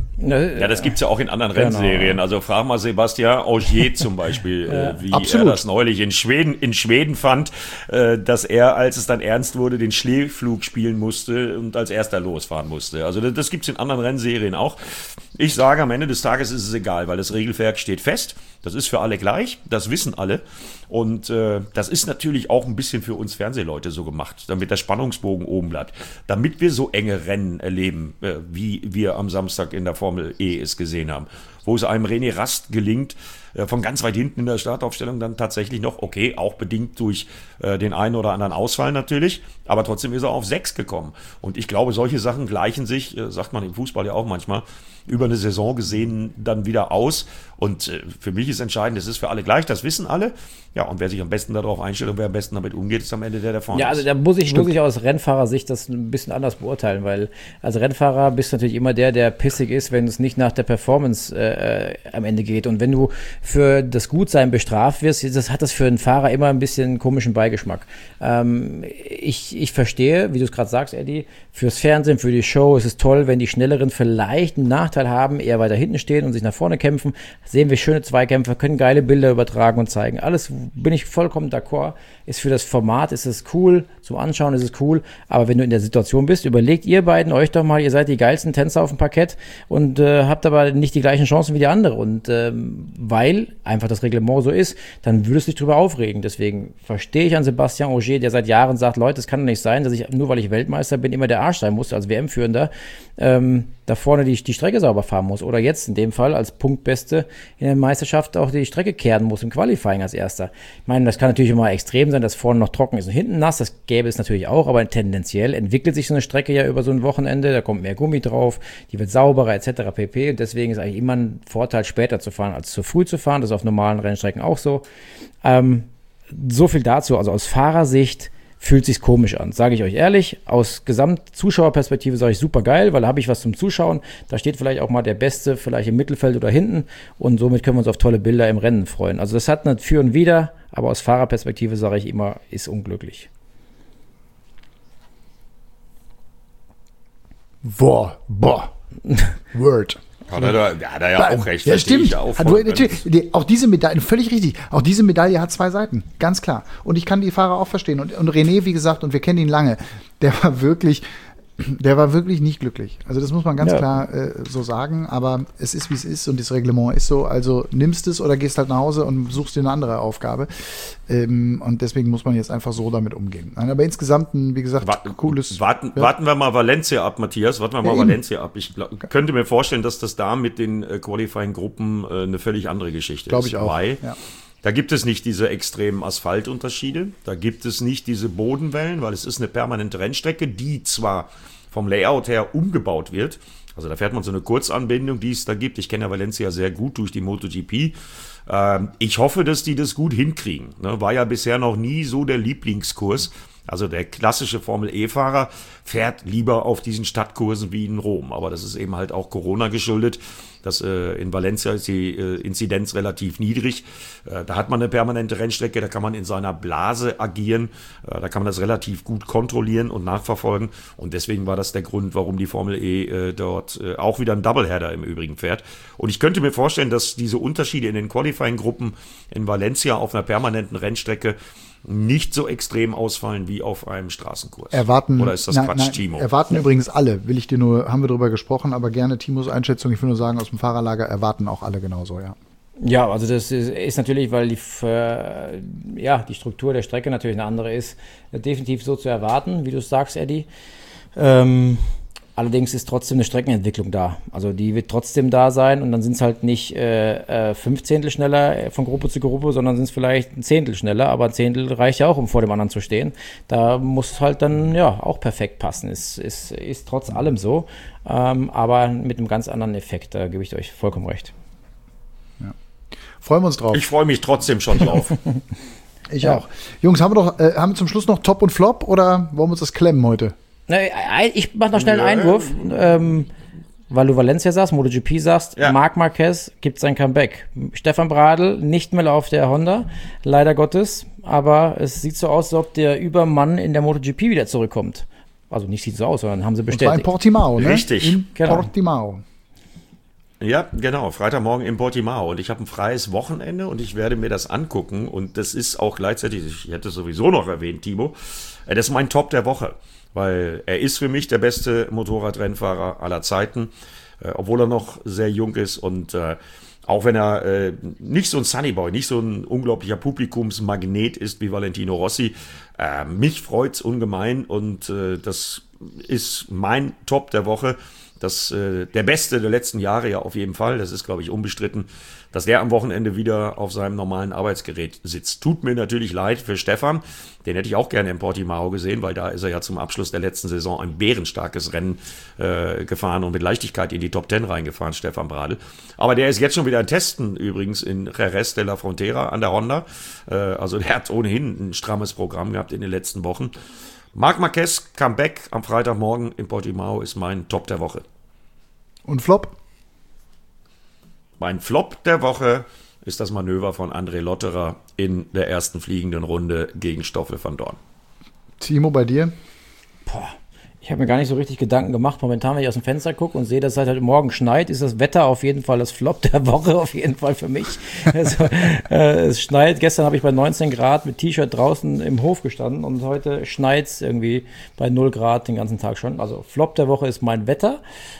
Ja, das gibt es ja auch in anderen genau. Rennserien. Also frag mal Sebastian Ogier zum Beispiel, äh, wie Absolut. er das neulich in Schweden, in Schweden fand, äh, dass er, als es dann ernst wurde, den Schneeflug spielen musste und als erster losfahren musste. Also das, das gibt es in anderen Rennserien auch. Ich sage, am Ende des Tages ist es egal, weil das Regelwerk steht fest. Das ist für alle gleich, das wissen alle. Und äh, das ist natürlich auch ein bisschen für uns Fernsehleute so gemacht, damit der Spannungsbogen oben bleibt. Damit wir so enge Rennen erleben, äh, wie wir am Samstag in der Formel E es gesehen haben. Wo es einem René Rast gelingt, äh, von ganz weit hinten in der Startaufstellung dann tatsächlich noch, okay, auch bedingt durch äh, den einen oder anderen Ausfall natürlich, aber trotzdem ist er auf sechs gekommen. Und ich glaube, solche Sachen gleichen sich, äh, sagt man im Fußball ja auch manchmal, über eine Saison gesehen dann wieder aus. Und äh, für mich ist entscheidend, es ist für alle gleich, das wissen alle. Ja, und wer sich am besten darauf einstellt und wer am besten damit umgeht, ist am Ende der, der vorne ist. Ja, also da muss ich, muss ich aus Rennfahrersicht das ein bisschen anders beurteilen, weil als Rennfahrer bist du natürlich immer der, der pissig ist, wenn es nicht nach der Performance äh, am Ende geht. Und wenn du für das Gutsein bestraft wirst, das hat das für einen Fahrer immer ein bisschen einen komischen Beigeschmack. Ähm, ich, ich verstehe, wie du es gerade sagst, Eddie, fürs Fernsehen, für die Show ist es toll, wenn die Schnelleren vielleicht einen Nachteil haben, eher weiter hinten stehen und sich nach vorne kämpfen. Sehen wir schöne Zweikämpfe, können geile Bilder übertragen und zeigen. Alles bin ich vollkommen d'accord. Ist für das Format, ist es cool, zum Anschauen ist es cool, aber wenn du in der Situation bist, überlegt ihr beiden euch doch mal, ihr seid die geilsten Tänzer auf dem Parkett und äh, habt aber nicht die gleichen Chancen wie die andere und ähm, weil einfach das Reglement so ist, dann würdest du dich drüber aufregen. Deswegen verstehe ich an Sebastian Ogier, der seit Jahren sagt, Leute, es kann doch nicht sein, dass ich, nur weil ich Weltmeister bin, immer der Arsch sein muss, als W M-Führender, ähm, da vorne die, die Strecke sauber fahren muss oder jetzt in dem Fall als Punktbeste in der Meisterschaft auch die Strecke kehren muss im Qualifying als Erster. Ich meine, das kann natürlich immer extrem sein, dass vorne noch trocken ist und hinten nass, das gäbe es natürlich auch, aber tendenziell entwickelt sich so eine Strecke ja über so ein Wochenende, da kommt mehr Gummi drauf, die wird sauberer et cetera pp. Und deswegen ist eigentlich immer ein Vorteil, später zu fahren, als zu früh zu fahren, das ist auf normalen Rennstrecken auch so. Ähm, so viel dazu, also aus Fahrersicht fühlt sich's komisch an, sage ich euch ehrlich. Aus Gesamtzuschauerperspektive sage ich super geil, weil da habe ich was zum Zuschauen. Da steht vielleicht auch mal der Beste, vielleicht im Mittelfeld oder hinten und somit können wir uns auf tolle Bilder im Rennen freuen. Also das hat ein Für und Wider, aber aus Fahrerperspektive sage ich immer, ist unglücklich. Boah, boah, Word. Hat er, da, hat er ja auch recht. Ja, stimmt. Ja auch, du, natürlich, auch diese Medaille, völlig richtig, auch diese Medaille hat zwei Seiten, ganz klar. Und ich kann die Fahrer auch verstehen. Und, und René, wie gesagt, und wir kennen ihn lange, der war wirklich, der war wirklich nicht glücklich. Also das muss man ganz ja. klar äh, so sagen. Aber es ist, wie es ist und das Reglement ist so. Also nimmst es oder gehst halt nach Hause und suchst dir eine andere Aufgabe. Ähm, und deswegen muss man jetzt einfach so damit umgehen. Aber insgesamt, ein, wie gesagt, Warten, cooles... Warten, ja. warten wir mal Valencia ab, Matthias. Warten wir mal ja, Valencia ab. Ich glaub, könnte mir vorstellen, dass das da mit den äh, Qualifying-Gruppen äh, eine völlig andere Geschichte Glaub ist. Glaube ich auch, Weil ja. Da gibt es nicht diese extremen Asphaltunterschiede. Da gibt es nicht diese Bodenwellen, weil es ist eine permanente Rennstrecke, die zwar vom Layout her umgebaut wird. Also da fährt man so eine Kurzanbindung, die es da gibt. Ich kenne ja Valencia sehr gut durch die MotoGP. Ähm, ich hoffe, dass die das gut hinkriegen. Ne? War ja bisher noch nie so der Lieblingskurs. Also der klassische Formel-E-Fahrer fährt lieber auf diesen Stadtkursen wie in Rom. Aber das ist eben halt auch Corona geschuldet. Das, äh, in Valencia ist die äh, Inzidenz relativ niedrig. Äh, da hat man eine permanente Rennstrecke, da kann man in seiner Blase agieren. Äh, da kann man das relativ gut kontrollieren und nachverfolgen. Und deswegen war das der Grund, warum die Formel E äh, dort äh, auch wieder einen Doubleheader im Übrigen fährt. Und ich könnte mir vorstellen, dass diese Unterschiede in den Qualifying-Gruppen in Valencia auf einer permanenten Rennstrecke nicht so extrem ausfallen wie auf einem Straßenkurs. Erwarten, Oder ist das nein, Quatsch, nein, Timo? Erwarten übrigens alle, will ich dir nur, haben wir drüber gesprochen, aber gerne Timos Einschätzung. Ich will nur sagen, aus dem Fahrerlager erwarten auch alle genauso, ja. Ja, also das ist, ist natürlich, weil die, äh, ja, die Struktur der Strecke natürlich eine andere ist, definitiv so zu erwarten, wie du es sagst, Eddie. Ähm, allerdings ist trotzdem eine Streckenentwicklung da. Also die wird trotzdem da sein und dann sind es halt nicht äh, äh, fünf Zehntel schneller von Gruppe zu Gruppe, sondern sind es vielleicht ein Zehntel schneller, aber ein Zehntel reicht ja auch, um vor dem anderen zu stehen. Da muss es halt dann ja auch perfekt passen. Ist, ist, ist trotz allem so, ähm, aber mit einem ganz anderen Effekt, da gebe ich euch vollkommen recht. Freuen wir uns drauf. Ich freue mich trotzdem schon drauf. Ich ja. auch. Jungs, haben wir doch, äh, haben wir zum Schluss noch Top und Flop oder wollen wir uns das klemmen heute? Na, ich mache noch schnell einen Einwurf, ähm, weil du Valencia sagst, MotoGP sagst, ja. Marc Marquez gibt sein Comeback. Stefan Bradl nicht mehr auf der Honda, leider Gottes, aber es sieht so aus, als ob der Übermann in der MotoGP wieder zurückkommt. Also nicht sieht so aus, sondern haben sie bestätigt. Und zwar in Portimao, ne? Richtig. In genau. Portimao. Ja, genau, Freitagmorgen in Portimao und ich habe ein freies Wochenende und ich werde mir das angucken und das ist auch gleichzeitig, ich hätte es sowieso noch erwähnt, Timo, das ist mein Top der Woche, weil er ist für mich der beste Motorradrennfahrer aller Zeiten, äh, obwohl er noch sehr jung ist und äh, auch wenn er äh, nicht so ein Sunnyboy, nicht so ein unglaublicher Publikumsmagnet ist wie Valentino Rossi, äh, mich freut's ungemein und äh, das ist mein Top der Woche. Das, äh, der Beste der letzten Jahre ja auf jeden Fall, das ist, glaube ich, unbestritten, dass der am Wochenende wieder auf seinem normalen Arbeitsgerät sitzt. Tut mir natürlich leid für Stefan, den hätte ich auch gerne in Portimao gesehen, weil da ist er ja zum Abschluss der letzten Saison ein bärenstarkes Rennen äh, gefahren und mit Leichtigkeit in die Top Ten reingefahren, Stefan Bradl. Aber der ist jetzt schon wieder ein Testen übrigens in Jerez de la Frontera an der Honda. Äh, also der hat ohnehin ein strammes Programm gehabt in den letzten Wochen. Marc Marquez, Comeback am Freitagmorgen in Portimao ist mein Top der Woche. Und Flop? Mein Flop der Woche ist das Manöver von André Lotterer in der ersten fliegenden Runde gegen Stoffel van Dorn. Timo, bei dir? Boah, ich habe mir gar nicht so richtig Gedanken gemacht. Momentan, wenn ich aus dem Fenster gucke und sehe, dass es halt morgen schneit, ist das Wetter auf jeden Fall das Flop der Woche, auf jeden Fall für mich. Also, äh, es schneit. Gestern habe ich bei neunzehn Grad mit T-Shirt draußen im Hof gestanden und heute schneit es irgendwie bei null Grad den ganzen Tag schon. Also Flop der Woche ist mein Wetter.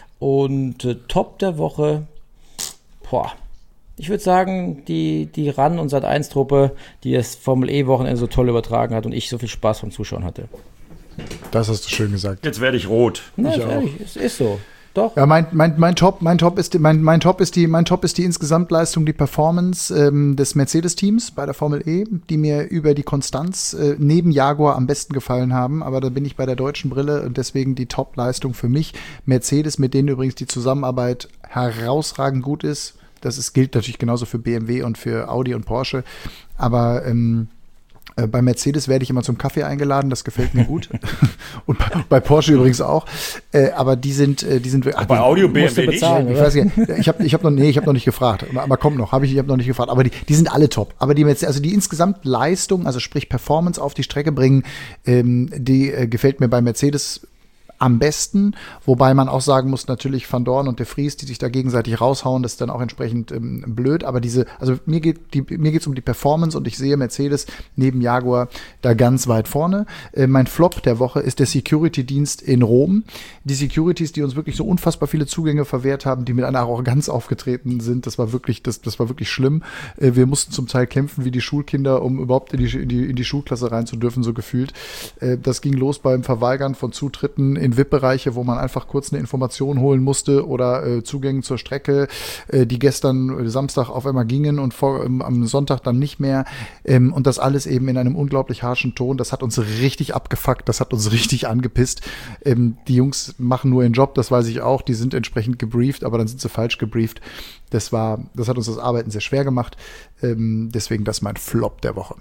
Und äh, Top der Woche, boah, ich würde sagen, die, die R A N und Sat eins Truppe, die das Formel-E-Wochenende so toll übertragen hat und ich so viel Spaß vom Zuschauen hatte. Das hast du schön gesagt. Jetzt werde ich rot. Na, ich auch. Es ist so. Doch. Ja, mein, mein, mein Top, mein Top ist die, mein, mein Top ist die, mein Top ist die Insgesamtleistung, die Performance ähm, des Mercedes-Teams bei der Formel E, die mir über die Konstanz äh, neben Jaguar am besten gefallen haben. Aber da bin ich bei der deutschen Brille und deswegen die Top-Leistung für mich. Mercedes, mit denen übrigens die Zusammenarbeit herausragend gut ist. Das ist, gilt natürlich genauso für B M W und für Audi und Porsche. Aber ähm, Äh, bei Mercedes werde ich immer zum Kaffee eingeladen, das gefällt mir gut. Und bei, bei Porsche übrigens auch. Äh, aber die sind, äh, die sind ach, bei die, Audi und B M W nicht? Bezahlen, ich weiß nicht. Ich habe, ich habe noch, nee, ich habe noch nicht gefragt. Aber, aber kommt noch, habe ich, ich habe noch nicht gefragt. Aber die, die sind alle top. Aber die, also die insgesamt Leistung, also sprich Performance auf die Strecke bringen, ähm, die äh, gefällt mir bei Mercedes am besten, wobei man auch sagen muss, natürlich Van Dorn und de Vries, die sich da gegenseitig raushauen, das ist dann auch entsprechend ähm, blöd, aber diese, also mir geht die, mir geht's um die Performance und ich sehe Mercedes neben Jaguar da ganz weit vorne. Äh, mein Flop der Woche ist der Security-Dienst in Rom. Die Securities, die uns wirklich so unfassbar viele Zugänge verwehrt haben, die mit einer Arroganz aufgetreten sind, das war wirklich, das, das war wirklich schlimm. Äh, wir mussten zum Teil kämpfen wie die Schulkinder, um überhaupt in die, in die, in die Schulklasse rein zu dürfen, so gefühlt. Äh, das ging los beim Verweigern von Zutritten in V I P-Bereiche, wo man einfach kurz eine Information holen musste oder äh, Zugänge zur Strecke, äh, die gestern äh, Samstag auf einmal gingen und vor, ähm, am Sonntag dann nicht mehr. Ähm, und das alles eben in einem unglaublich harschen Ton. Das hat uns richtig abgefuckt, das hat uns richtig angepisst. Ähm, die Jungs machen nur ihren Job, das weiß ich auch. Die sind entsprechend gebrieft, aber dann sind sie falsch gebrieft. Das war, das hat uns das Arbeiten sehr schwer gemacht. Ähm, deswegen das mein Flop der Woche.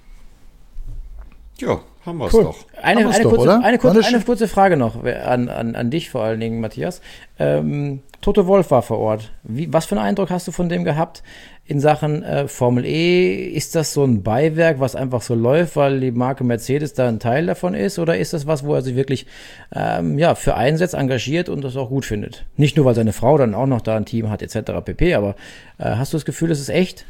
Ja, haben wir es cool. doch. Eine, eine, doch, kurze, oder? eine, kurze, War eine kurze Frage noch an, an, an dich vor allen Dingen, Matthias. Ähm, Toto Wolff war vor Ort. Wie, was für einen Eindruck hast du von dem gehabt in Sachen äh, Formel E? Ist das so ein Beiwerk, was einfach so läuft, weil die Marke Mercedes da ein Teil davon ist? Oder ist das was, wo er sich wirklich ähm, ja, für einsetzt, engagiert und das auch gut findet? Nicht nur, weil seine Frau dann auch noch da ein Team hat et cetera pp. Aber äh, hast du das Gefühl, es ist echt?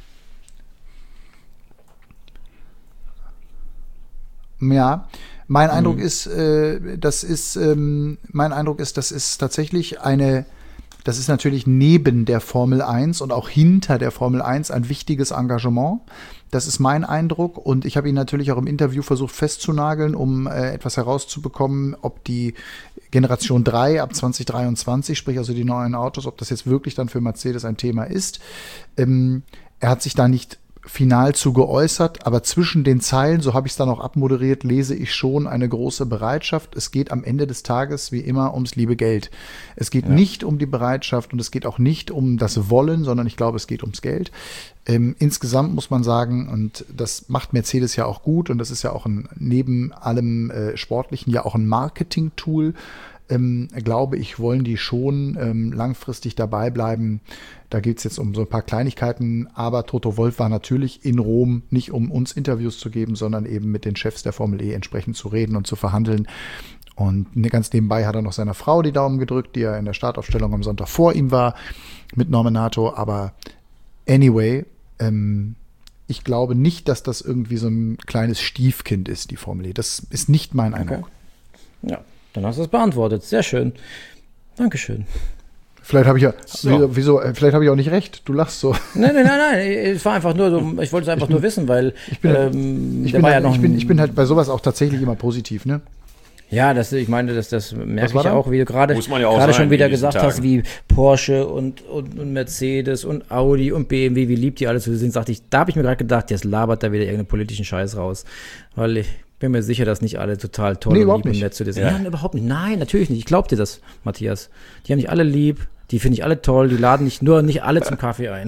Ja, mein Eindruck mhm. ist, äh, das ist, ähm, mein Eindruck ist, das ist tatsächlich eine, das ist natürlich neben der Formel eins und auch hinter der Formel eins ein wichtiges Engagement. Das ist mein Eindruck und ich habe ihn natürlich auch im Interview versucht festzunageln, um äh, etwas herauszubekommen, ob die Generation drei ab zwanzig dreiundzwanzig, sprich also die neuen Autos, ob das jetzt wirklich dann für Mercedes ein Thema ist. Ähm, er hat sich da nicht final zu geäußert, aber zwischen den Zeilen, so habe ich es dann auch abmoderiert, lese ich schon eine große Bereitschaft. Es geht am Ende des Tages wie immer ums liebe Geld. Es geht ja. nicht um die Bereitschaft und es geht auch nicht um das Wollen, sondern ich glaube, es geht ums Geld. Ähm, insgesamt muss man sagen, und das macht Mercedes ja auch gut und das ist ja auch ein, neben allem äh, Sportlichen ja auch ein Marketing-Tool, ähm, glaube ich, wollen die schon ähm, langfristig dabei bleiben. Da geht es jetzt um so ein paar Kleinigkeiten, aber Toto Wolff war natürlich in Rom, nicht um uns Interviews zu geben, sondern eben mit den Chefs der Formel E entsprechend zu reden und zu verhandeln. Und ganz nebenbei hat er noch seiner Frau die Daumen gedrückt, die ja in der Startaufstellung am Sonntag vor ihm war, mit Norminato. Aber anyway, ähm, ich glaube nicht, dass das irgendwie so ein kleines Stiefkind ist, die Formel E. Das ist nicht mein Eindruck. Okay. Ja, dann hast du es beantwortet. Sehr schön. Dankeschön. Vielleicht habe ich ja, so. wieso, wieso, vielleicht habe ich auch nicht recht. Du lachst so. Nein, nein, nein, nein. Es war einfach nur so, ich wollte es einfach bin, nur wissen, weil ich bin, ähm, ich, bin halt, ja ich, bin, ich bin halt bei sowas auch tatsächlich immer positiv, ne? Ja, das, ich meine, das, das merke ich auch, wie du gerade ja schon wieder gesagt Tagen. hast, wie Porsche und, und, und Mercedes und Audi und B M W, wie lieb die alle zu sind, sagte ich, da habe ich mir gerade gedacht, jetzt labert da wieder irgendeinen politischen Scheiß raus, weil ich bin mir sicher, dass nicht alle total toll nee, und lieb nicht. und nett zu dir sind. Ja. Nein, überhaupt nicht. Nein, natürlich nicht. Ich glaub dir das, Matthias. Die haben dich alle lieb, die finde ich alle toll, die laden nicht nur nicht alle zum Kaffee ein.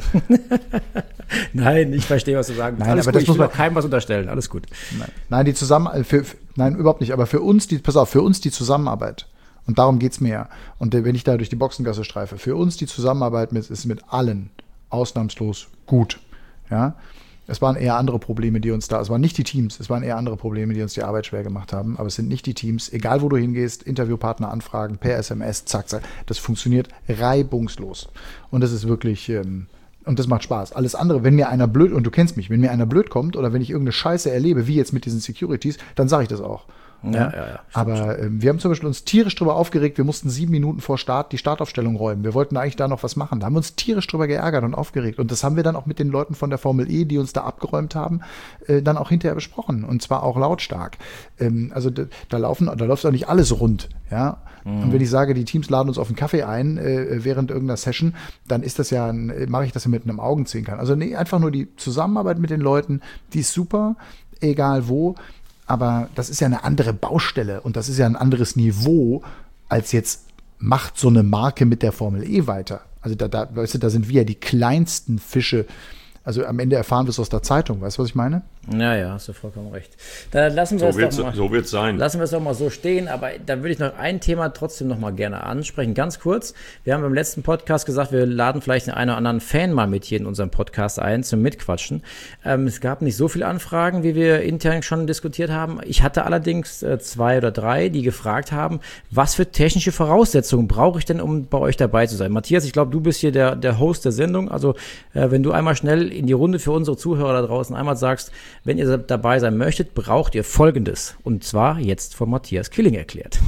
Nein, ich verstehe, was du sagen willst. Nein, alles aber gut, das ich muss will man auch keinem was unterstellen, alles gut. Nein, nein die zusammen, für, für, nein, überhaupt nicht, aber für uns, die, pass auf, für uns die Zusammenarbeit, und darum geht's mir ja, und wenn ich da durch die Boxengasse streife, für uns die Zusammenarbeit mit, ist mit allen ausnahmslos gut, ja. Es waren eher andere Probleme, die uns da, es waren nicht die Teams, es waren eher andere Probleme, die uns die Arbeit schwer gemacht haben, aber es sind nicht die Teams, egal wo du hingehst, Interviewpartner anfragen, per S M S, zack, zack, das funktioniert reibungslos. Und das ist wirklich, ähm, und das macht Spaß. Alles andere, wenn mir einer blöd, und du kennst mich, wenn mir einer blöd kommt oder wenn ich irgendeine Scheiße erlebe, wie jetzt mit diesen Securities, dann sage ich das auch. Ja, ja, ja. ja aber äh, wir haben zum Beispiel uns tierisch drüber aufgeregt, wir mussten sieben Minuten vor Start die Startaufstellung räumen. Wir wollten eigentlich da noch was machen. Da haben wir uns tierisch drüber geärgert und aufgeregt. Und das haben wir dann auch mit den Leuten von der Formel E, die uns da abgeräumt haben, äh, dann auch hinterher besprochen. Und zwar auch lautstark. Ähm, also da, da laufen, da läuft auch nicht alles rund. Ja? Mhm. Und wenn ich sage, die Teams laden uns auf einen Kaffee ein äh, während irgendeiner Session, dann ist das ja, mache ich das ja mit einem Augenzwinkern. Also nee, einfach nur die Zusammenarbeit mit den Leuten, die ist super, egal wo. Aber das ist ja eine andere Baustelle und das ist ja ein anderes Niveau, als jetzt macht so eine Marke mit der Formel E weiter. Also da, da, weißt du, da sind wir ja die kleinsten Fische. Also am Ende erfahren wir es aus der Zeitung. Weißt du, was ich meine? Ja, ja, hast du vollkommen recht. Dann lassen wir so es doch mal. So wird es sein. Lassen wir es doch mal so stehen. Aber da würde ich noch ein Thema trotzdem noch mal gerne ansprechen. Ganz kurz. Wir haben beim letzten Podcast gesagt, wir laden vielleicht den einen oder anderen Fan mal mit hier in unserem Podcast ein zum Mitquatschen. Ähm, es gab nicht so viele Anfragen, wie wir intern schon diskutiert haben. Ich hatte allerdings äh, zwei oder drei, die gefragt haben, was für technische Voraussetzungen brauche ich denn, um bei euch dabei zu sein? Matthias, ich glaube, du bist hier der, der Host der Sendung. Also äh, wenn du einmal schnell in die Runde für unsere Zuhörer da draußen einmal sagst, wenn ihr dabei sein möchtet, braucht ihr Folgendes. Und zwar jetzt von Matthias Killing erklärt.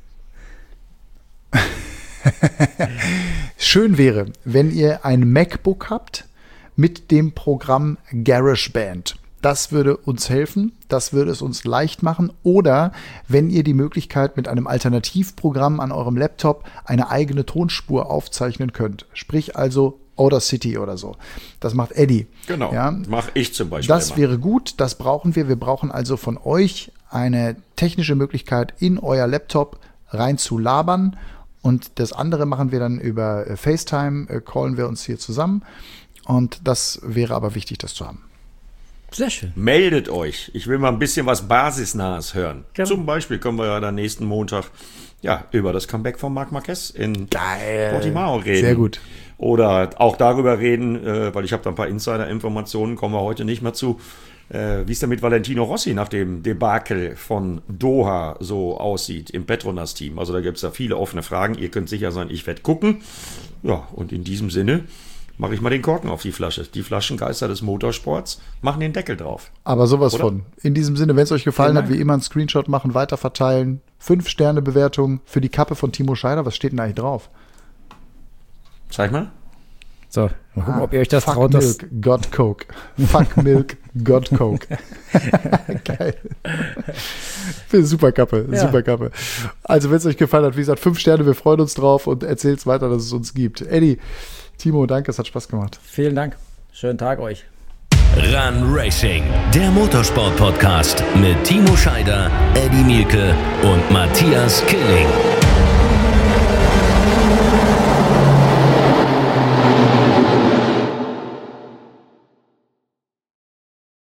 Schön wäre, wenn ihr ein MacBook habt mit dem Programm GarageBand. Das würde uns helfen, das würde es uns leicht machen. Oder wenn ihr die Möglichkeit mit einem Alternativprogramm an eurem Laptop eine eigene Tonspur aufzeichnen könnt. Sprich also Audacity oder so. Das macht Eddie. Genau, ja? mache ich zum Beispiel. Das immer. wäre gut, das brauchen wir. Wir brauchen also von euch eine technische Möglichkeit, in euer Laptop rein zu labern. Und das andere machen wir dann über FaceTime, äh, callen wir uns hier zusammen. Und das wäre aber wichtig, das zu haben. Sehr schön. Meldet euch. Ich will mal ein bisschen was Basisnahes hören. Genau. Zum Beispiel können wir ja dann nächsten Montag ja, über das Comeback von Marc Marquez in Geil. Portimao reden. Sehr gut. Oder auch darüber reden, äh, weil ich habe da ein paar Insider-Informationen, kommen wir heute nicht mehr zu, äh, wie es denn mit Valentino Rossi nach dem Debakel von Doha so aussieht im Petronas-Team. Also da gibt es ja viele offene Fragen. Ihr könnt sicher sein, ich werde gucken. Ja, und in diesem Sinne mache ich mal den Korken auf die Flasche. Die Flaschengeister des Motorsports machen den Deckel drauf. Aber sowas Oder? von. In diesem Sinne, wenn es euch gefallen hat, wie immer einen Screenshot machen, weiterverteilen. Fünf-Sterne-Bewertung für die Kappe von Timo Scheider. Was steht denn eigentlich drauf? Zeig mal. So, mal gucken, Ah, ob ihr euch das Fuck traut. Das Milk, God Coke. Fuck Milk, God Coke. Geil. Super Kappe, Ja. super Kappe. Also, wenn es euch gefallen hat, wie gesagt, fünf Sterne, wir freuen uns drauf und erzählt weiter, dass es uns gibt. Eddie, Timo, danke, es hat Spaß gemacht. Vielen Dank. Schönen Tag euch. Run Racing, der Motorsport-Podcast mit Timo Scheider, Eddie Mielke und Matthias Killing.